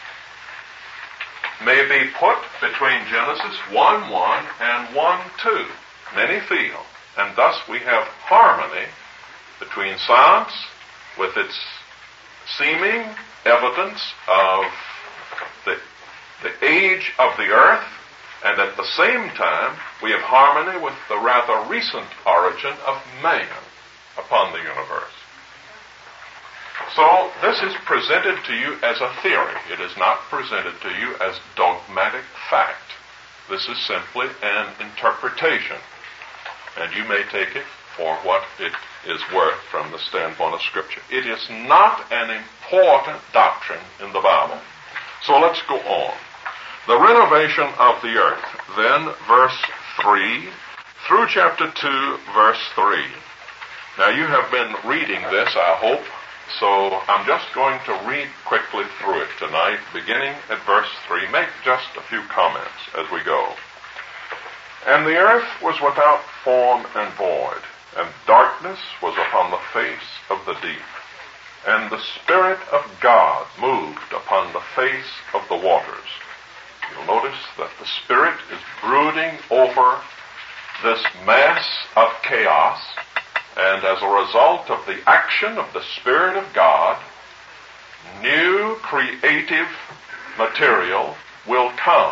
may be put between Genesis one one and one two. Many feel. And thus we have harmony between science with its seeming evidence of the, the age of the earth, and at the same time we have harmony with the rather recent origin of man upon the universe. So this is presented to you as a theory. It is not presented to you as dogmatic fact. This is simply an interpretation, and you may take it for what it is worth from the standpoint of Scripture. It is not an important doctrine in the Bible. So let's go on. The renovation of the earth, then verse three through chapter two, verse three. Now you have been reading this, I hope, so I'm just going to read quickly through it tonight, beginning at verse three. Make just a few comments as we go. And the earth was without form and void, and darkness was upon the face of the deep. And the Spirit of God moved upon the face of the waters. You'll notice that the Spirit is brooding over this mass of chaos, and as a result of the action of the Spirit of God, new creative material will come.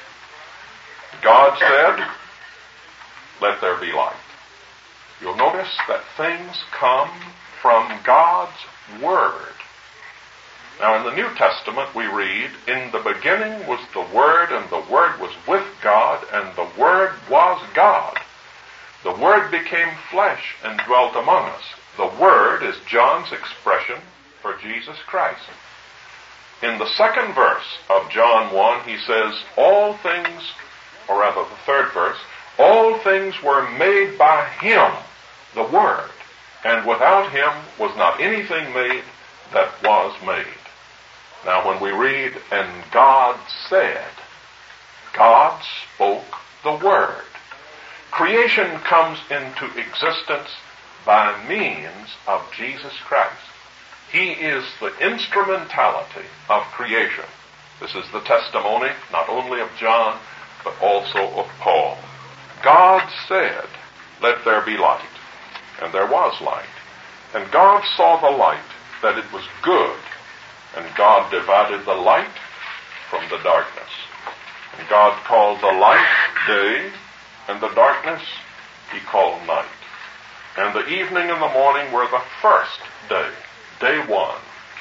God said, "Let there be light." You'll notice that things come from God's Word. Now in the New Testament we read, "In the beginning was the Word, and the Word was with God, and the Word was God. The Word became flesh and dwelt among us." The Word is John's expression for Jesus Christ. In the second verse of John one, he says, all things, or rather the third verse, all things were made by Him, the Word, and without Him was not anything made that was made. Now when we read, and God said, God spoke the Word. Creation comes into existence by means of Jesus Christ. He is the instrumentality of creation. This is the testimony not only of John, but also of Paul. God said, "Let there be light." And there was light. And God saw the light, that it was good. And God divided the light from the darkness. And God called the light day, and the darkness He called night. And the evening and the morning were the first day, day one.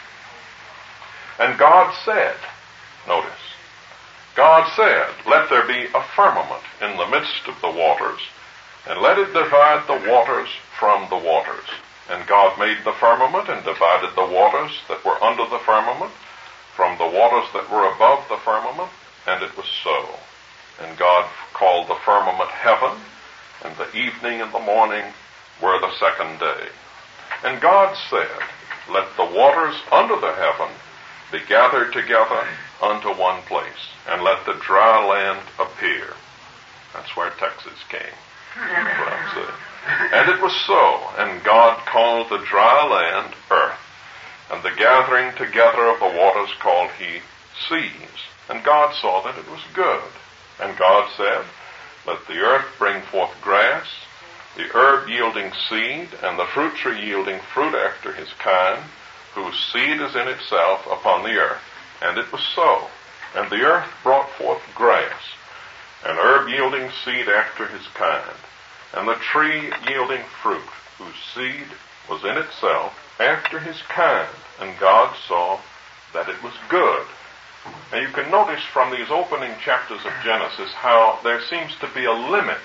And God said, notice, God said, "Let there be a firmament in the midst of the waters, and let it divide the waters from the waters." And God made the firmament and divided the waters that were under the firmament from the waters that were above the firmament, and it was so. And God called the firmament heaven, and the evening and the morning were the second day. And God said, "Let the waters under the heaven be gathered together unto one place, and let the dry land appear." That's where Texas came. That's what I'm saying. And it was so, and God called the dry land earth, and the gathering together of the waters called He seas. And God saw that it was good. And God said, "Let the earth bring forth grass, the herb yielding seed, and the fruit tree yielding fruit after his kind, whose seed is in itself upon the earth." And it was so. And the earth brought forth grass, and herb yielding seed after his kind, and the tree yielding fruit, whose seed was in itself after his kind. And God saw that it was good. Now you can notice from these opening chapters of Genesis how there seems to be a limit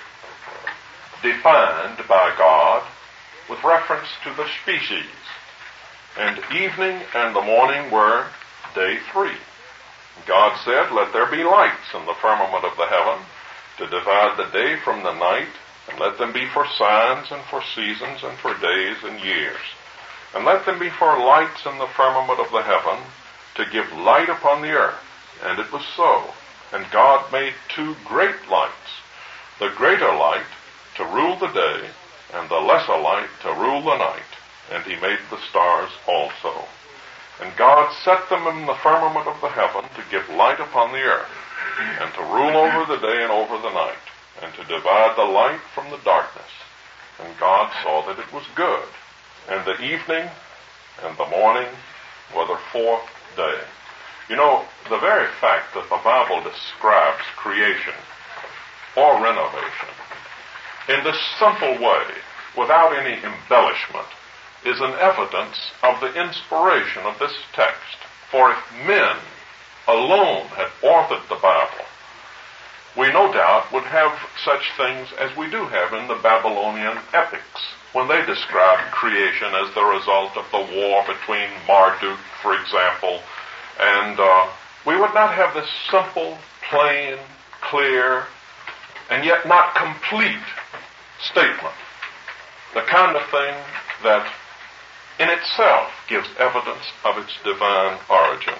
defined by God with reference to the species. And evening and the morning were day three. God said, "Let there be lights in the firmament of the heaven to divide the day from the night, and let them be for signs and for seasons and for days and years, And let them be for lights in the firmament of the heaven, to give light upon the earth. And it was so. And God made two great lights, the greater light to rule the day, and the lesser light to rule the night. And he made the stars also. And God set them in the firmament of the heaven to give light upon the earth, and to rule over the day and over the night, and to divide the light from the darkness. And God saw that it was good. And the evening and the morning were the fourth day. You know, the very fact that the Bible describes creation or renovation in this simple way, without any embellishment, is an evidence of the inspiration of this text. For if men alone had authored the Bible, we no doubt would have such things as we do have in the Babylonian epics, when they describe creation as the result of the war between Marduk, for example, and uh, we would not have this simple, plain, clear, and yet not complete statement. The kind of thing that in itself gives evidence of its divine origin.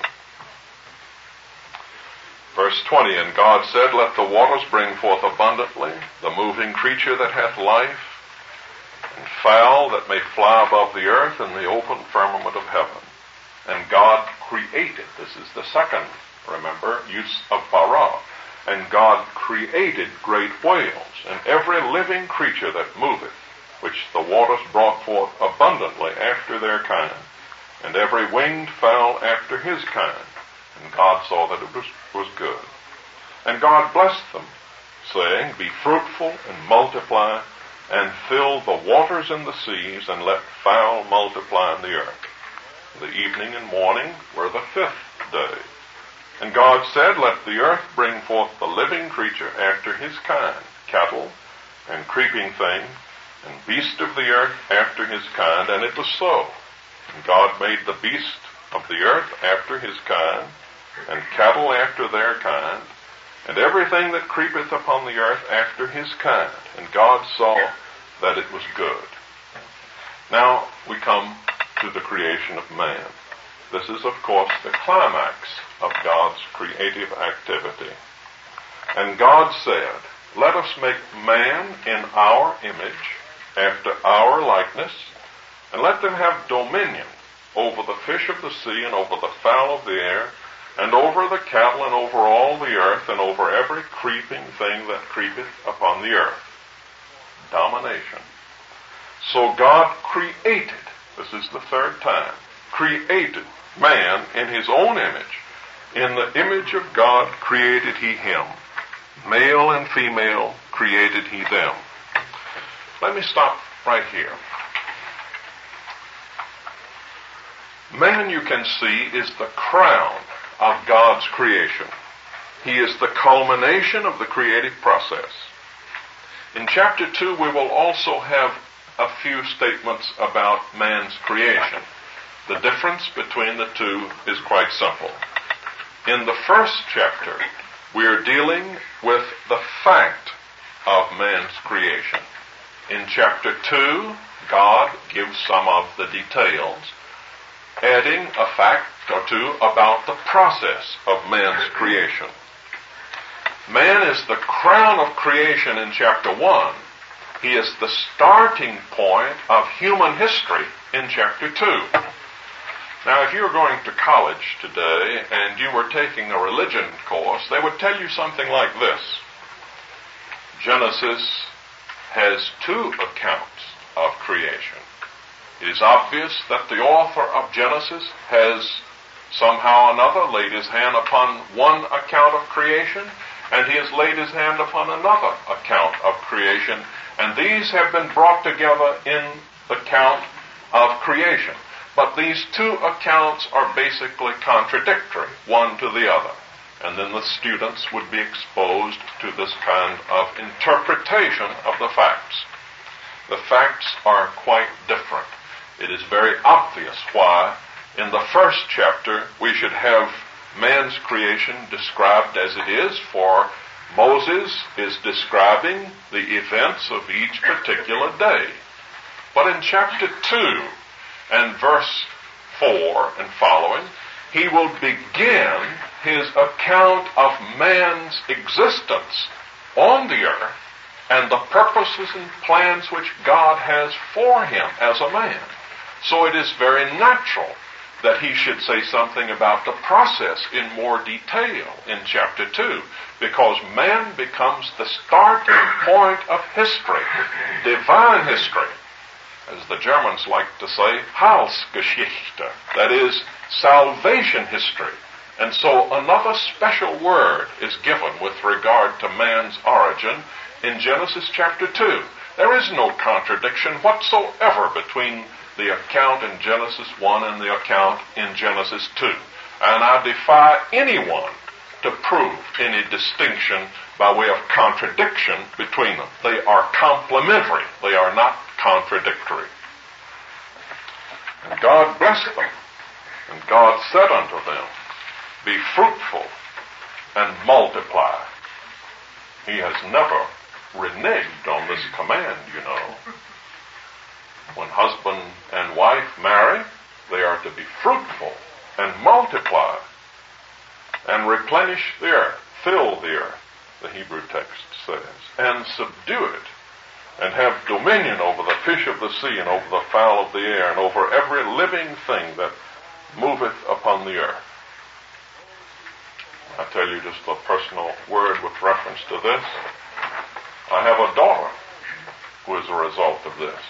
Verse twenty, and God said, let the waters bring forth abundantly the moving creature that hath life, and fowl that may fly above the earth in the open firmament of heaven. And God created, this is the second, remember, use of bara, and God created great whales, and every living creature that moveth, which the waters brought forth abundantly after their kind, and every winged fowl after his kind. And God saw that it was, was good. And God blessed them, saying, be fruitful and multiply, and fill the waters in the seas, and let fowl multiply in the earth. The evening and morning were the fifth day. And God said, let the earth bring forth the living creature after his kind, cattle, and creeping thing, and beast of the earth after his kind, and it was so. And God made the beast of the earth after his kind, and cattle after their kind, and everything that creepeth upon the earth after his kind. And God saw that it was good. Now we come to the creation of man. This is, of course, the climax of God's creative activity. And God said, let us make man in our image, after our likeness, and let them have dominion over the fish of the sea, and over the fowl of the air, and over the cattle, and over all the earth, and over every creeping thing that creepeth upon the earth. Domination. So God created, this is the third time, created man in his own image. In the image of God created he him. Male and female created he them. Let me stop right here. Man, you can see, is the crown of God's creation. He is the culmination of the creative process. In chapter two, we will also have a few statements about man's creation. The difference between the two is quite simple. In the first chapter, we are dealing with the fact of man's creation. In chapter two, God gives some of the details, adding a fact or two about the process of man's creation. Man is the crown of creation in chapter one. He is the starting point of human history in chapter two. Now, if you were going to college today and you were taking a religion course, they would tell you something like this. Genesis has two accounts of creation. It is obvious that the author of Genesis has somehow or another laid his hand upon one account of creation, and he has laid his hand upon another account of creation, and these have been brought together in the account of creation. But these two accounts are basically contradictory, one to the other. And then the students would be exposed to this kind of interpretation of the facts. The facts are quite different. It is very obvious why in the first chapter we should have man's creation described as it is, for Moses is describing the events of each particular day. But in chapter two, and verse four and following, he will begin his account of man's existence on the earth and the purposes and plans which God has for him as a man. So it is very natural that he should say something about the process in more detail in chapter two, because man becomes the starting point of history, divine history. As the Germans like to say, Heilsgeschichte, that is, salvation history. And so another special word is given with regard to man's origin in Genesis chapter two. There is no contradiction whatsoever between the account in Genesis one and the account in Genesis two. And I defy anyone to prove any distinction by way of contradiction between them. They are complementary. They are not contradictory. And God blessed them. And God said unto them, be fruitful and multiply. He has never reneged on this command, you know. When husband and wife marry, they are to be fruitful and multiply and replenish the earth, fill the earth, the Hebrew text says, and subdue it, and have dominion over the fish of the sea and over the fowl of the air and over every living thing that moveth upon the earth. I tell you just a personal word with reference to this. I have a daughter who is a result of this.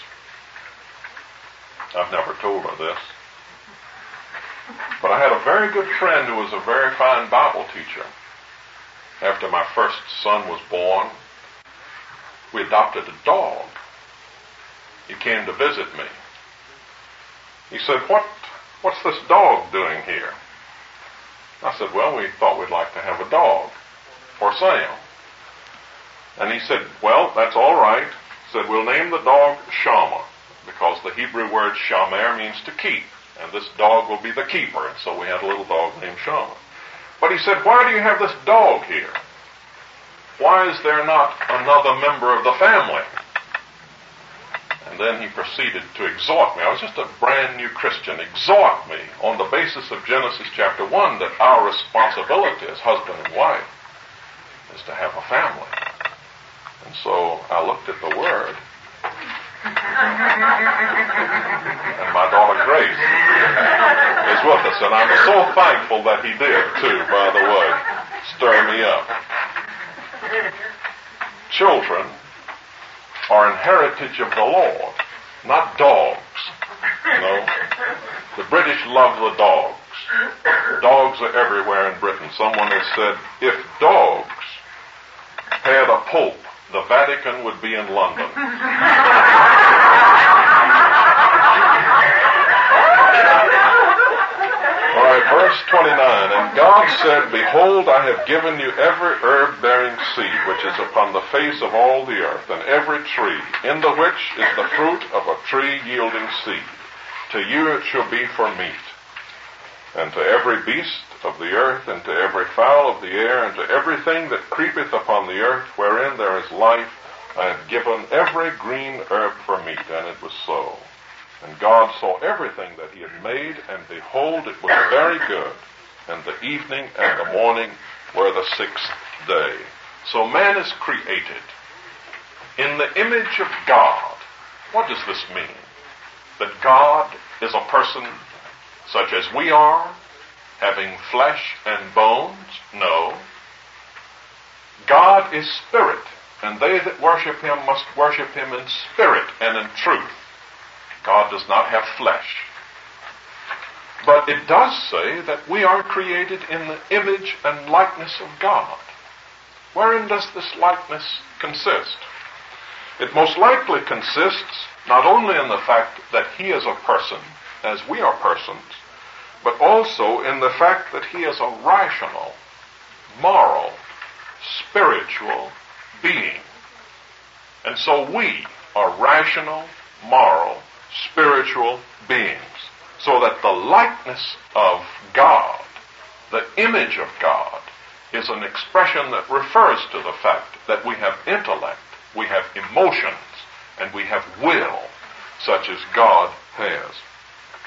I've never told her this. But I had a very good friend who was a very fine Bible teacher. After my first son was born, we adopted a dog. He came to visit me. He said, what, what's this dog doing here? I said, well, we thought we'd like to have a dog for sale. And he said, well, that's all right. He said, we'll name the dog Shammah, because the Hebrew word shamer means to keep, and this dog will be the keeper. And so we had a little dog named Shammah. But he said, why do you have this dog here? Why is there not another member of the family? And then he proceeded to exhort me. I was just a brand new Christian. Exhort me on the basis of Genesis chapter one that our responsibility as husband and wife is to have a family. And so I looked at the word, and my daughter Grace is with us, and I'm so thankful that he did too, by the way. Stir me up. Children are an heritage of the Lord, not dogs. You know, the British love the dogs. Dogs are everywhere in Britain. Someone has said, if dogs had a pope, the Vatican would be in London. All right, verse twenty-nine. And God said, behold, I have given you every herb-bearing seed which is upon the face of all the earth, and every tree, in the which is the fruit of a tree yielding seed. To you it shall be for meat. And to every beast of the earth, and to every fowl of the air, and to everything that creepeth upon the earth, wherein there is life, I have given every green herb for meat. And it was so. And God saw everything that he had made, and behold, it was very good. And the evening and the morning were the sixth day. So man is created in the image of God. What does this mean? That God is a person such as we are, having flesh and bones? No. God is spirit, and they that worship him must worship him in spirit and in truth. God does not have flesh. But it does say that we are created in the image and likeness of God. Wherein does this likeness consist? It most likely consists not only in the fact that he is a person, as we are persons, but also in the fact that he is a rational, moral, spiritual being. And so we are rational, moral, spiritual beings. So that the likeness of God, the image of God, is an expression that refers to the fact that we have intellect, we have emotions, and we have will, such as God has.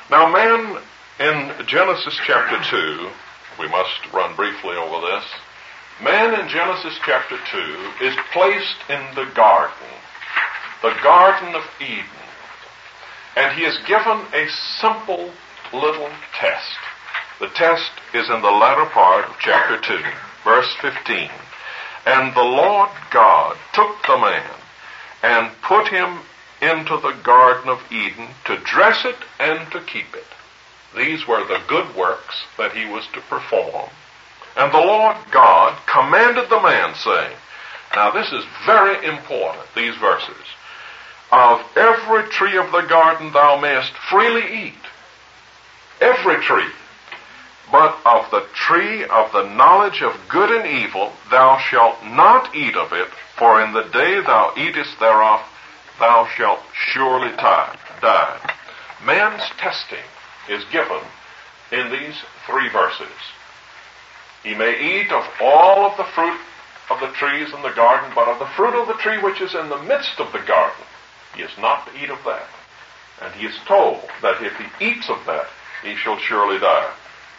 Now, man in Genesis chapter two, we must run briefly over this. Man in Genesis chapter two is placed in the garden, the Garden of Eden. And he is given a simple little test. The test is in the latter part of chapter two, verse fifteen. And the Lord God took the man and put him into the Garden of Eden to dress it and to keep it. These were the good works that he was to perform. And the Lord God commanded the man, saying, now this is very important, these verses. Of every tree of the garden thou mayest freely eat. Every tree. But of the tree of the knowledge of good and evil thou shalt not eat of it, for in the day thou eatest thereof thou shalt surely die. Man's testing is given in these three verses. He may eat of all of the fruit of the trees in the garden, but of the fruit of the tree which is in the midst of the garden, he is not to eat of that. And he is told that if he eats of that, he shall surely die.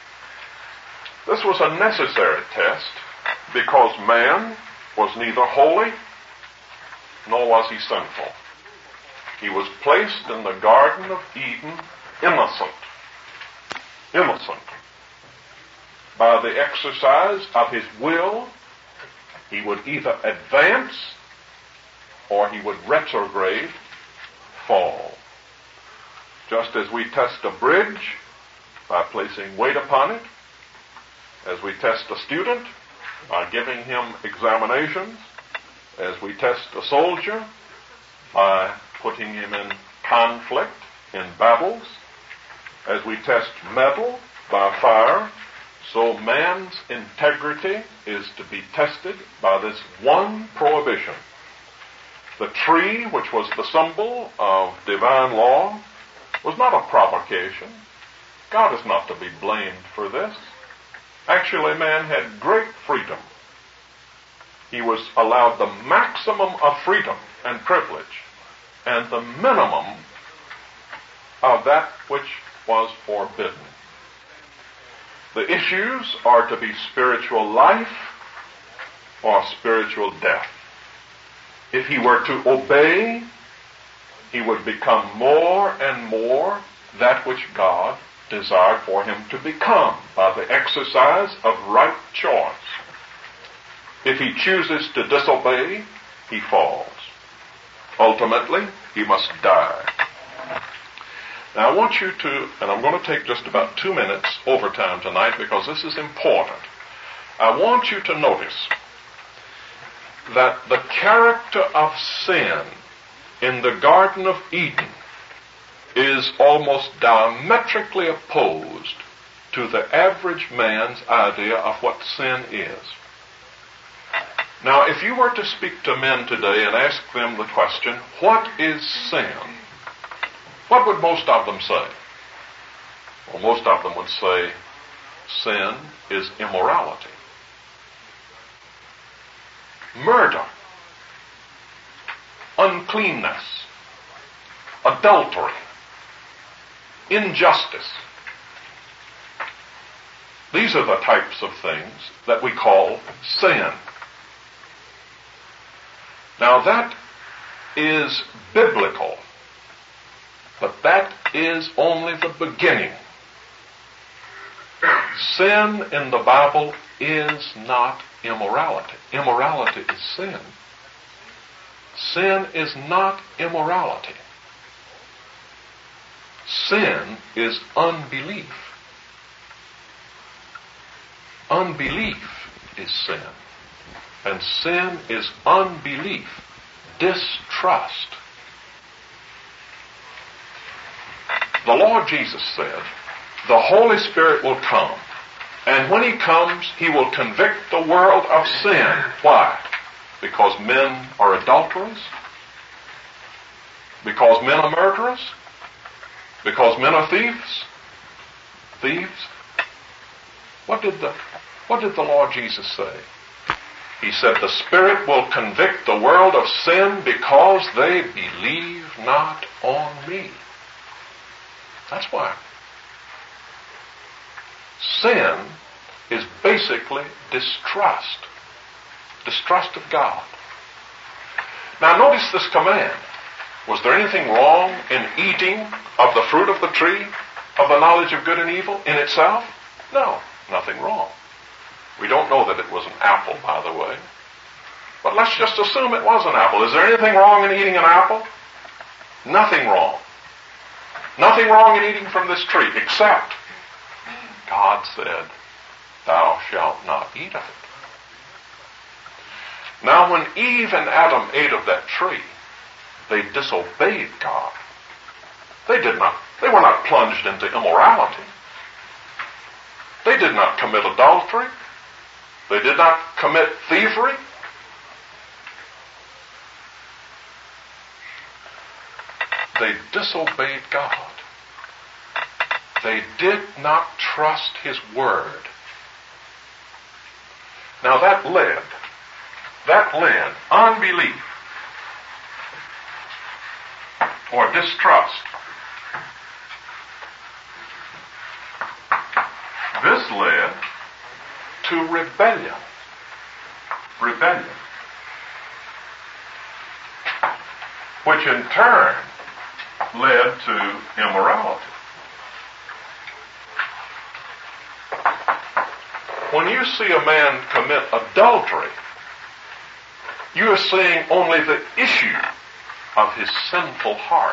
This was a necessary test because man was neither holy nor was he sinful. He was placed in the Garden of Eden innocent. Innocent. By the exercise of his will, he would either advance or he would retrograde, fall. Just as we test a bridge by placing weight upon it, as we test a student by giving him examinations, as we test a soldier by putting him in conflict, in battles, as we test metal by fire, so man's integrity is to be tested by this one prohibition. The tree, which was the symbol of divine law, was not a provocation. God is not to be blamed for this. Actually, man had great freedom. He was allowed the maximum of freedom and privilege and the minimum of that which was forbidden. The issues are to be spiritual life or spiritual death. If he were to obey, he would become more and more that which God desired for him to become by the exercise of right choice. If he chooses to disobey, he falls. Ultimately, he must die. Now I want you to, and I'm going to take just about two minutes overtime tonight because this is important. I want you to notice that the character of sin in the Garden of Eden is almost diametrically opposed to the average man's idea of what sin is. Now, if you were to speak to men today and ask them the question, what is sin? What would most of them say? Well, most of them would say, sin is immorality. Murder, uncleanness, adultery, injustice. These are the types of things that we call sin. Now that is biblical, but that is only the beginning. Sin in the Bible is not immorality. Immorality is sin. Sin is not immorality. Sin is unbelief. Unbelief is sin. And sin is unbelief, distrust. The Lord Jesus said, the Holy Spirit will come, and when He comes, He will convict the world of sin. Why? Because men are adulterers? Because men are murderers? Because men are thieves? Thieves? What did the, what did the Lord Jesus say? He said, the Spirit will convict the world of sin because they believe not on me. That's why Sin is basically distrust. Distrust of God. Now notice this command. Was there anything wrong in eating of the fruit of the tree of the knowledge of good and evil in itself? No, nothing wrong. We don't know that it was an apple, by the way. But let's just assume it was an apple. Is there anything wrong in eating an apple? Nothing wrong. Nothing wrong in eating from this tree, except God said, thou shalt not eat of it. Now when Eve and Adam ate of that tree, they disobeyed God. They did not, they were not plunged into immorality. They did not commit adultery. They did not commit thievery. They disobeyed God. They did not trust His word. Now that led, that led unbelief or distrust. This led to rebellion. Rebellion. Which in turn led to immorality. When you see a man commit adultery, you are seeing only the issue of his sinful heart.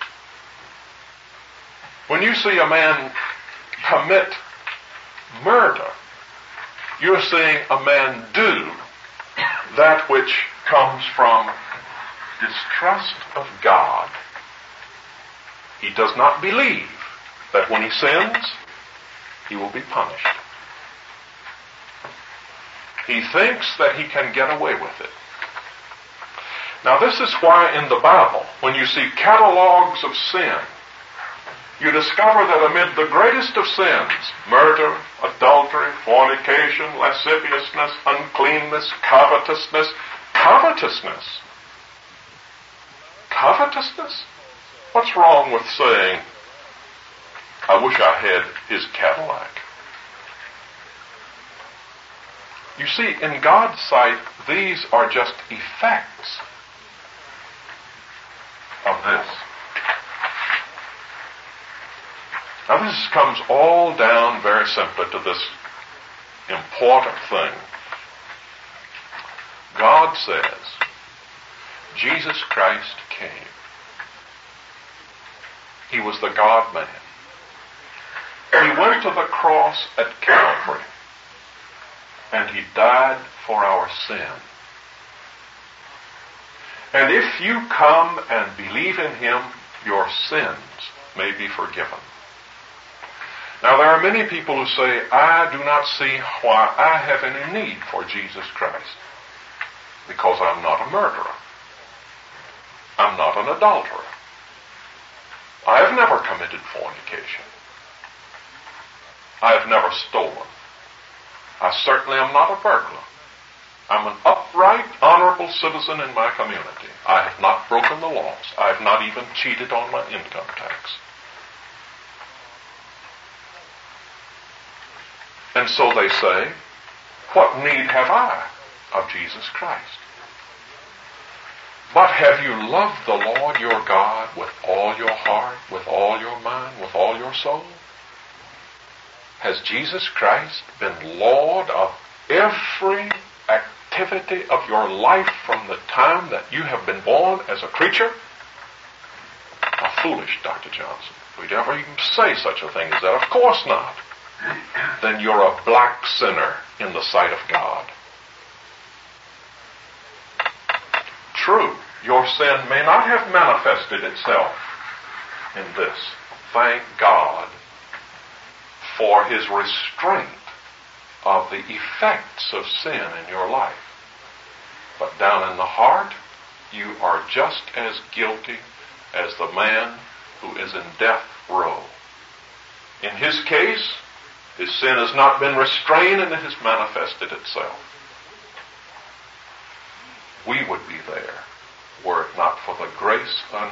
When you see a man commit murder, you are seeing a man do that which comes from distrust of God. He does not believe that when he sins, he will be punished. He thinks that he can get away with it. Now this is why in the Bible, when you see catalogs of sin, you discover that amid the greatest of sins, murder, adultery, fornication, lasciviousness, uncleanness, covetousness, covetousness, covetousness? What's wrong with saying, I wish I had his Cadillac? You see, in God's sight, these are just effects of this. Now this comes all down very simply to this important thing. God says, Jesus Christ came. He was the God-man. He went to the cross at Calvary, and He died for our sin. And if you come and believe in Him, your sins may be forgiven. Now there are many people who say, I do not see why I have any need for Jesus Christ, because I'm not a murderer. I'm not an adulterer. I have never committed fornication. I have never stolen. I certainly am not a burglar. I'm an upright, honorable citizen in my community. I have not broken the laws. I have not even cheated on my income tax. And so they say, what need have I of Jesus Christ? But have you loved the Lord your God with all your heart, with all your mind, with all your soul? Has Jesus Christ been Lord of every activity of your life from the time that you have been born as a creature? How foolish, Doctor Johnson. We'd ever even say such a thing as that. Of course not. Then you're a black sinner in the sight of God. True, your sin may not have manifested itself in this. Thank God for His restraint of the effects of sin in your life. But down in the heart, you are just as guilty as the man who is in death row. In his case, his sin has not been restrained and it has manifested itself. We would be there were it not for the grace of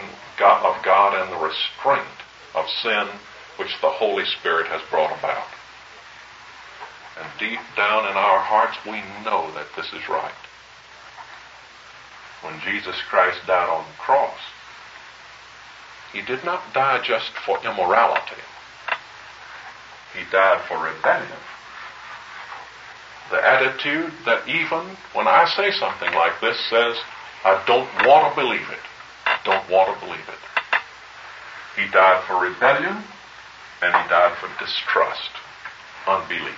God and the restraint of sin which the Holy Spirit has brought about. And deep down in our hearts, we know that this is right. When Jesus Christ died on the cross, he did not die just for immorality. He died for rebellion. The attitude that even when I say something like this says, I don't want to believe it. I don't want to believe it. He died for rebellion, and he died for distrust, unbelief.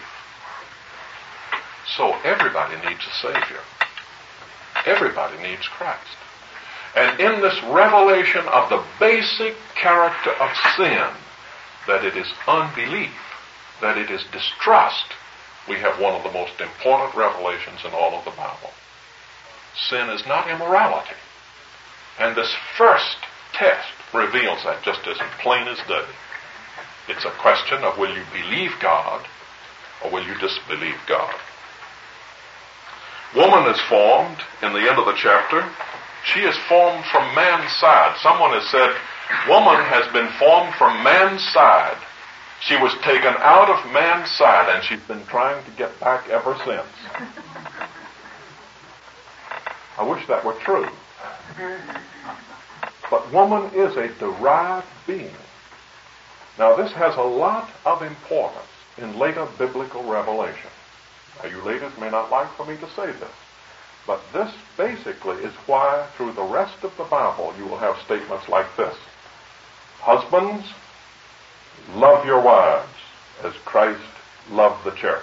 So everybody needs a Savior. Everybody needs Christ. And in this revelation of the basic character of sin, that it is unbelief, that it is distrust, we have one of the most important revelations in all of the Bible. Sin is not immorality. And this first test reveals that just as plain as day. It's a question of will you believe God or will you disbelieve God? Woman is formed in the end of the chapter. She is formed from man's side. Someone has said, woman has been formed from man's side. She was taken out of man's side, and she's been trying to get back ever since. I wish that were true. But woman is a derived being. Now, this has a lot of importance in later biblical revelation. Now, you ladies may not like for me to say this, but this basically is why through the rest of the Bible you will have statements like this. Husbands, love your wives as Christ loved the church.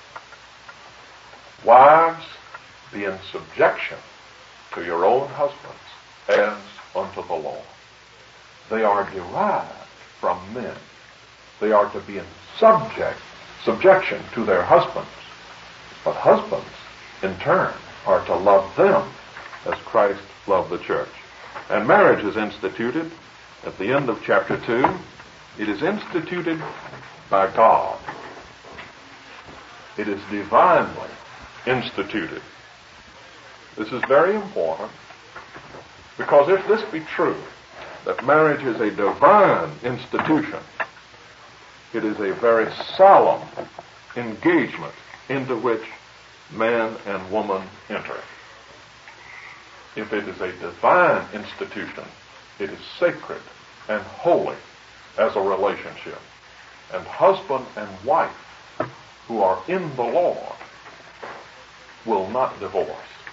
Wives, be in subjection to your own husbands as unto the Lord. They are derived from men. They are to be in subject, subjection to their husbands. But husbands, in turn, are to love them as Christ loved the church. And marriage is instituted at the end of chapter two. It is instituted by God. It is divinely instituted. This is very important because if this be true, that marriage is a divine institution, it is a very solemn engagement into which man and woman enter. If it is a divine institution, it is sacred and holy as a relationship. And husband and wife who are in the Lord will not divorce.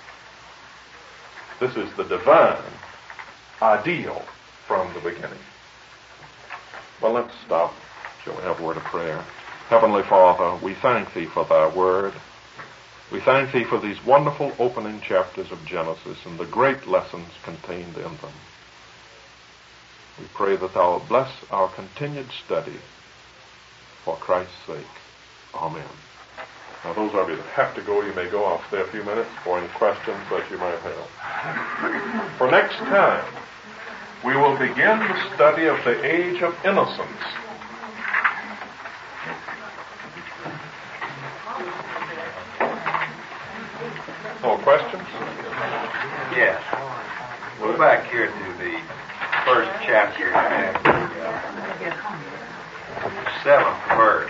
This is the divine ideal from the beginning. Well, let's stop. Shall we have a word of prayer? Heavenly Father, we thank Thee for Thy word. We thank Thee for these wonderful opening chapters of Genesis and the great lessons contained in them. We pray that Thou will bless our continued study for Christ's sake. Amen. Now, those of you that have to go, you may go. I'll stay a few minutes for any questions that you might have. For next time, we will begin the study of the age of innocence. No questions? Yes. Go back here to the first chapter and the uh, seventh verse.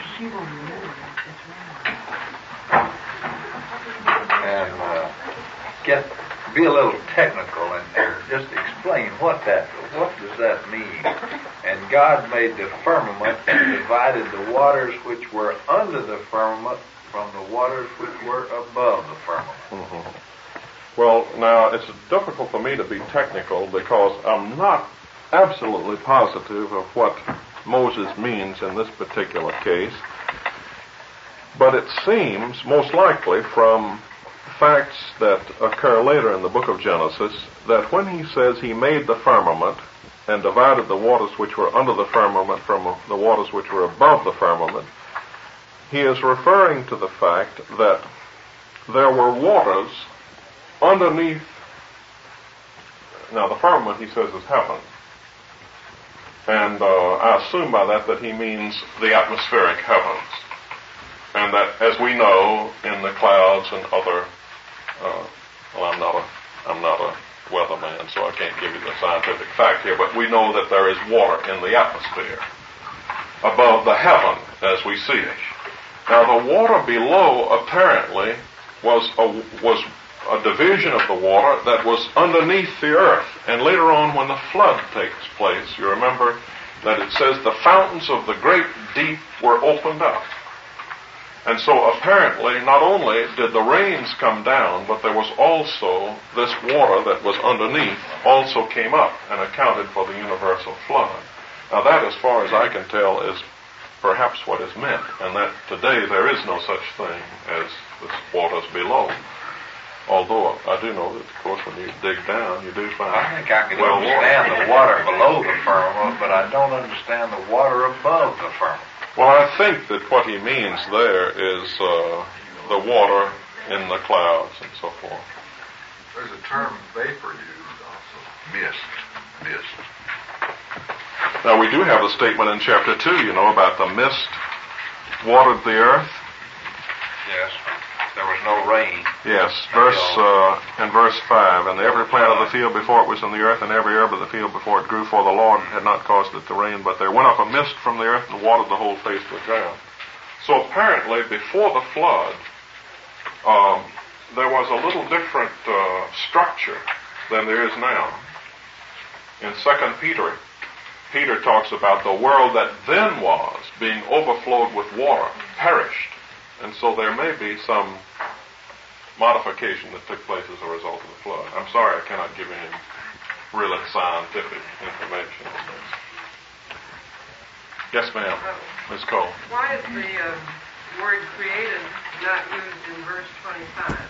And uh, get be a little technical in there. Just explain what that what does that mean? And God made the firmament and divided the waters which were under the firmament from the waters which were above the firmament. Mm-hmm. Well, now, it's difficult for me to be technical because I'm not absolutely positive of what Moses means in this particular case. But it seems, most likely from facts that occur later in the book of Genesis, that when he says he made the firmament and divided the waters which were under the firmament from the waters which were above the firmament, he is referring to the fact that there were waters underneath. Now, the firmament, he says, is heaven. And uh, I assume by that that he means the atmospheric heavens. And that, as we know, in the clouds and other, uh, well, I'm not a, I'm not a weatherman, so I can't give you the scientific fact here, but we know that there is water in the atmosphere above the heaven as we see it. Now the water below apparently was a, was a division of the water that was underneath the earth. And later on when the flood takes place, you remember that it says the fountains of the great deep were opened up. And so apparently not only did the rains come down, but there was also this water that was underneath also came up and accounted for the universal flood. Now that, as far as I can tell, is perhaps what is meant, and that today there is no such thing as the waters below. Although I do know that, of course, when you dig down, you do find... I think I can well understand water. the water below the firmament, but I don't understand the water above the firmament. Well, I think that what he means there is uh, the water in the clouds and so forth. There's a term vapor used also. Mist. Mist. Now, we do have a statement in chapter two, you know, about the mist watered the earth. Yes. There was no rain. Yes, verse uh, in verse five, and every plant of the field before it was in the earth, and every herb of the field before it grew, for the Lord had not caused it to rain, but there went up a mist from the earth and watered the whole face of the ground. So apparently, before the flood, um, there was a little different uh, structure than there is now. In Second Peter, Peter talks about the world that then was, being overflowed with water, perished. And so there may be some modification that took place as a result of the flood. I'm sorry I cannot give any really scientific information on this. Yes, ma'am. Miz Cole. Why is the uh, word created not used in verse twenty-five?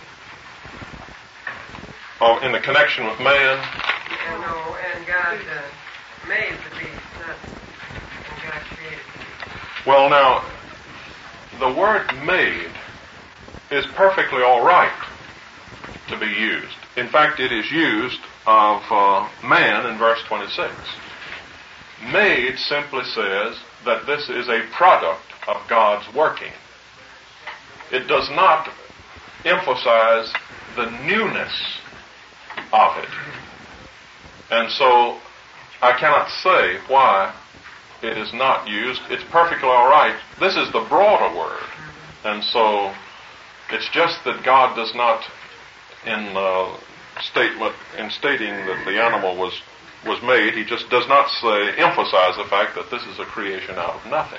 Oh, in the connection with man? And no, and God uh, made the beast, not and God created the beast. Well, now, the word made is perfectly all right to be used. In fact, it is used of uh, man in verse twenty-six. Made simply says that this is a product of God's working. It does not emphasize the newness of it. And so I cannot say why it is not used. It's perfectly all right. This is the broader word. And so it's just that God does not, in uh, statement, in stating that the animal was, was made, he just does not say, emphasize the fact that this is a creation out of nothing.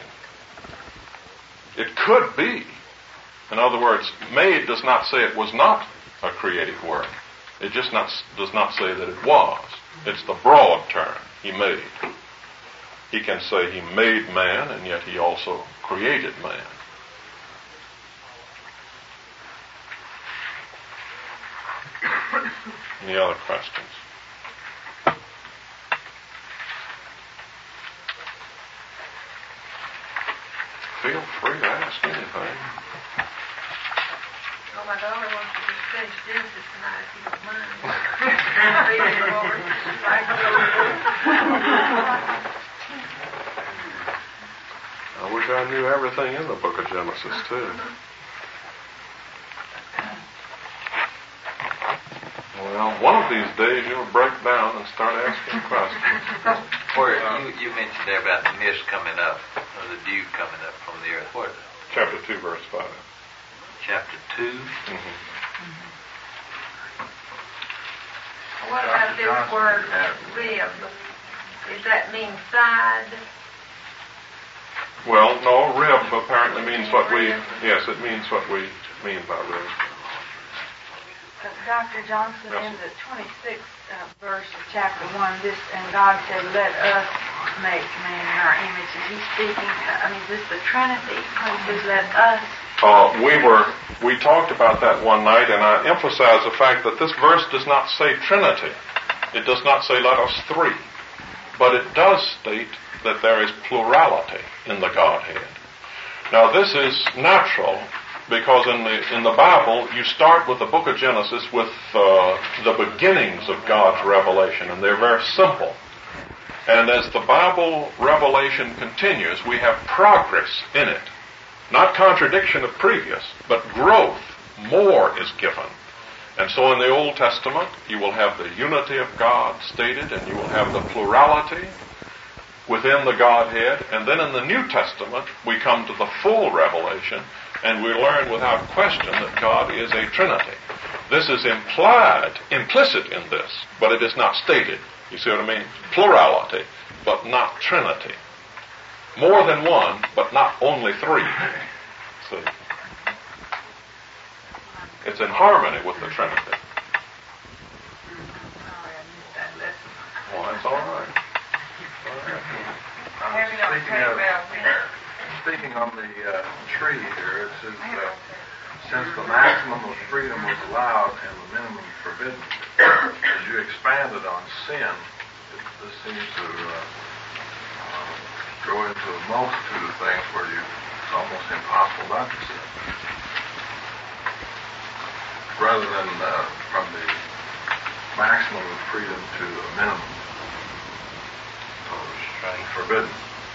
It could be. In other words, made does not say it was not a creative work. It just not, does not say that it was. It's the broad term, he made. He can say he made man, and yet he also created man. Any other questions? Feel free to ask anything. Well, my daughter wants to just finish Genesis tonight, if you don't mind. Read it over. I wish I knew everything in the book of Genesis, too. Well, one of these days you'll break down and start asking questions. Where you, you mentioned there about the mist coming up, or the dew coming up from the earth. Where? Chapter two, verse five. Chapter two. Mm-hmm. What about this word rib? Does that mean side? Well, no, rib apparently means what we, yes, it means what we mean by rib. Uh, Doctor Johnson, in the twenty-sixth uh, verse of chapter one, this, and God said, let us make man in our image. Is he speaking, I mean, is this the Trinity? When he says, let us? Uh, we were, we talked about that one night, and I emphasize the fact that this verse does not say Trinity. It does not say let us three. But it does state that there is plurality in the Godhead. Now this is natural, because in the in the Bible you start with the book of Genesis with uh, the beginnings of God's revelation, and they're very simple. And as the Bible revelation continues, we have progress in it. Not contradiction of previous, but growth. More is given. And so in the Old Testament, you will have the unity of God stated, and you will have the plurality within the Godhead, and then in the New Testament we come to the full revelation, and we learn without question that God is a Trinity. This is implied, implicit in this, but it is not stated. You see what I mean? Plurality, but not Trinity. More than one, but not only three. See? It's in harmony with the Trinity. Well, that's all right. Speaking, of, speaking on the uh, tree here, it says, uh, since the maximum of freedom was allowed and the minimum forbidden, as you expanded on sin, it, this seems to uh, uh, go into a multitude of things where you, it's almost impossible not to sin. Rather than uh, from the maximum of freedom to a minimum. Forbidden.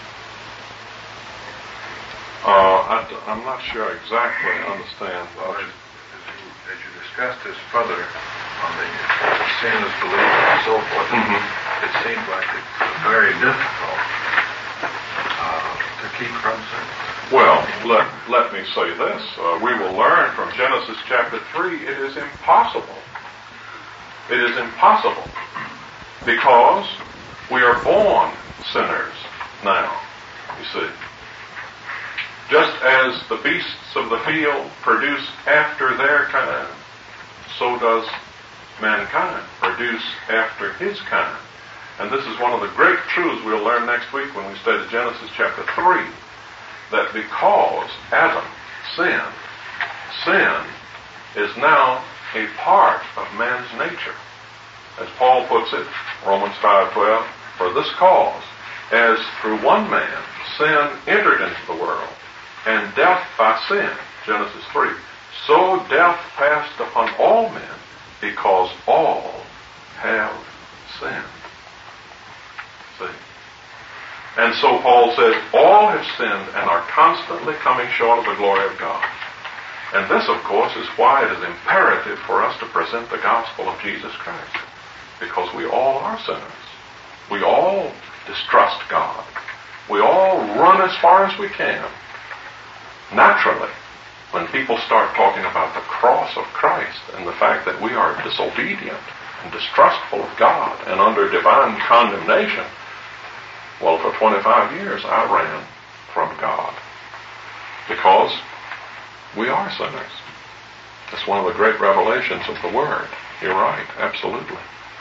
Uh, I, I'm not sure exactly understand. Well, as, as, you, as you discussed this further on the sin is believed and so forth, mm-hmm. it seems like it's very difficult uh, to keep from sin. Well, let, let me say this. Uh, we will learn from Genesis chapter three, it is impossible. It is impossible because we are born sinners now, you see. Just as the beasts of the field produce after their kind, so does mankind produce after his kind. And this is one of the great truths we'll learn next week when we study Genesis chapter three, that because Adam sinned, sin is now a part of man's nature. As Paul puts it, Romans five twelve, for this cause, as through one man sin entered into the world, and death by sin, Genesis three, so death passed upon all men, because all have sinned. See? And so Paul says, all have sinned and are constantly coming short of the glory of God. And this, of course, is why it is imperative for us to present the gospel of Jesus Christ. Because we all are sinners. We all distrust God. We all run as far as we can. Naturally, when people start talking about the cross of Christ and the fact that we are disobedient and distrustful of God and under divine condemnation, well, for twenty-five years I ran from God because we are sinners. It's one of the great revelations of the Word. You're right, absolutely.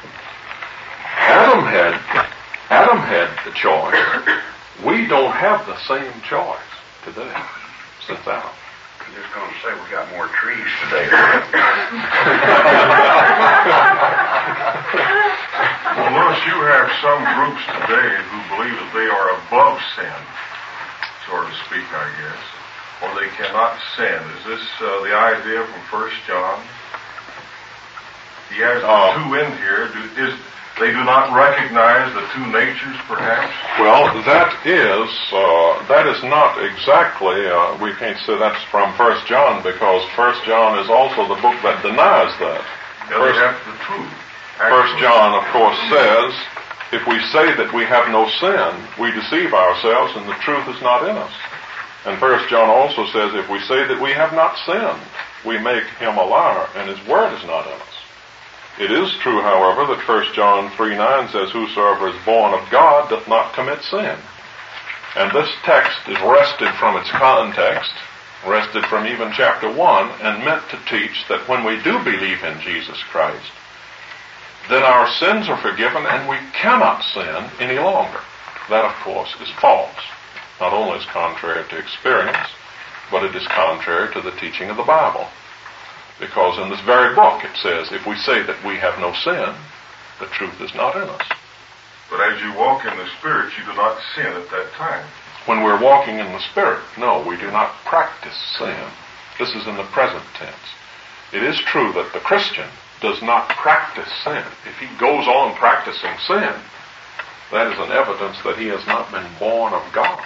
Adam had Adam had the choice. We don't have the same choice today since Adam. I'm just going to say we got more trees today. Unless you have some groups today who believe that they are above sin, so to speak, I guess, or they cannot sin. Is this uh, the idea from First John? He has the uh, two in here. Do, is They do not recognize the two natures, perhaps? Well, that is, uh, that is not exactly, uh, we can't say that's from First John, because First John is also the book that denies that. Yeah, First, they have the truth. First John, of course, says, if we say that we have no sin, we deceive ourselves and the truth is not in us. And First John also says, if we say that we have not sinned, we make him a liar and his word is not in us. It is true, however, that First John three nine says, whosoever is born of God doth not commit sin. And this text is wrested from its context, wrested from even chapter one, and meant to teach that when we do believe in Jesus Christ, then our sins are forgiven and we cannot sin any longer. That, of course, is false. Not only is contrary to experience, but it is contrary to the teaching of the Bible. Because in this very book it says, if we say that we have no sin, the truth is not in us. But as you walk in the Spirit, you do not sin at that time. When we're walking in the Spirit, no, we do not practice sin. This is in the present tense. It is true that the Christian does not practice sin. If he goes on practicing sin, that is an evidence that he has not been born of God.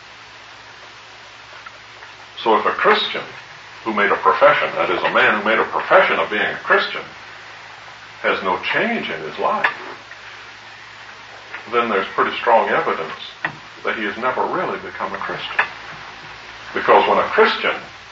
So if a Christian who made a profession, that is, a man who made a profession of being a Christian, has no change in his life, then there's pretty strong evidence that he has never really become a Christian. Because when a Christian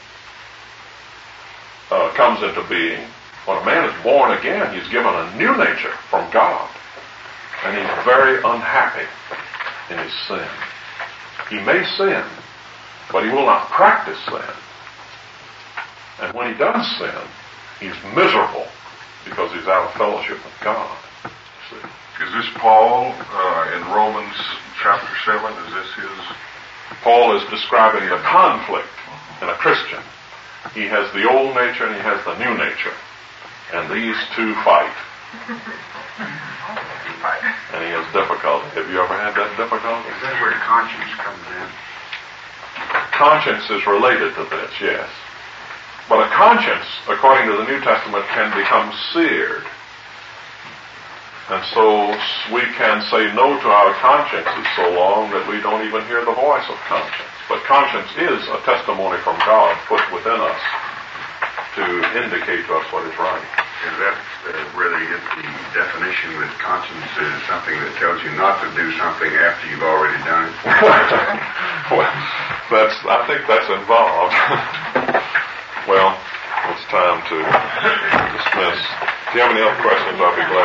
uh, comes into being, when a man is born again, he's given a new nature from God. And he's very unhappy in his sin. He may sin, but he will not practice sin. And when he does sin, he's miserable because he's out of fellowship with God. See? Is this Paul uh, in Romans chapter seven? Is this his? Paul is describing the conflict in a Christian. He has the old nature and he has the new nature. And these two fight. And he has difficulty. Have you ever had that difficulty? Is that where conscience comes in? Conscience is related to this, yes. But a conscience, according to the New Testament, can become seared. And so we can say no to our consciences so long that we don't even hear the voice of conscience. But conscience is a testimony from God put within us to indicate to us what is right. Is that uh, where they get the definition that conscience is something that tells you not to do something after you've already done it? Well, that's, I think that's involved. Well, it's time to dismiss. If you have any other questions, I'll be glad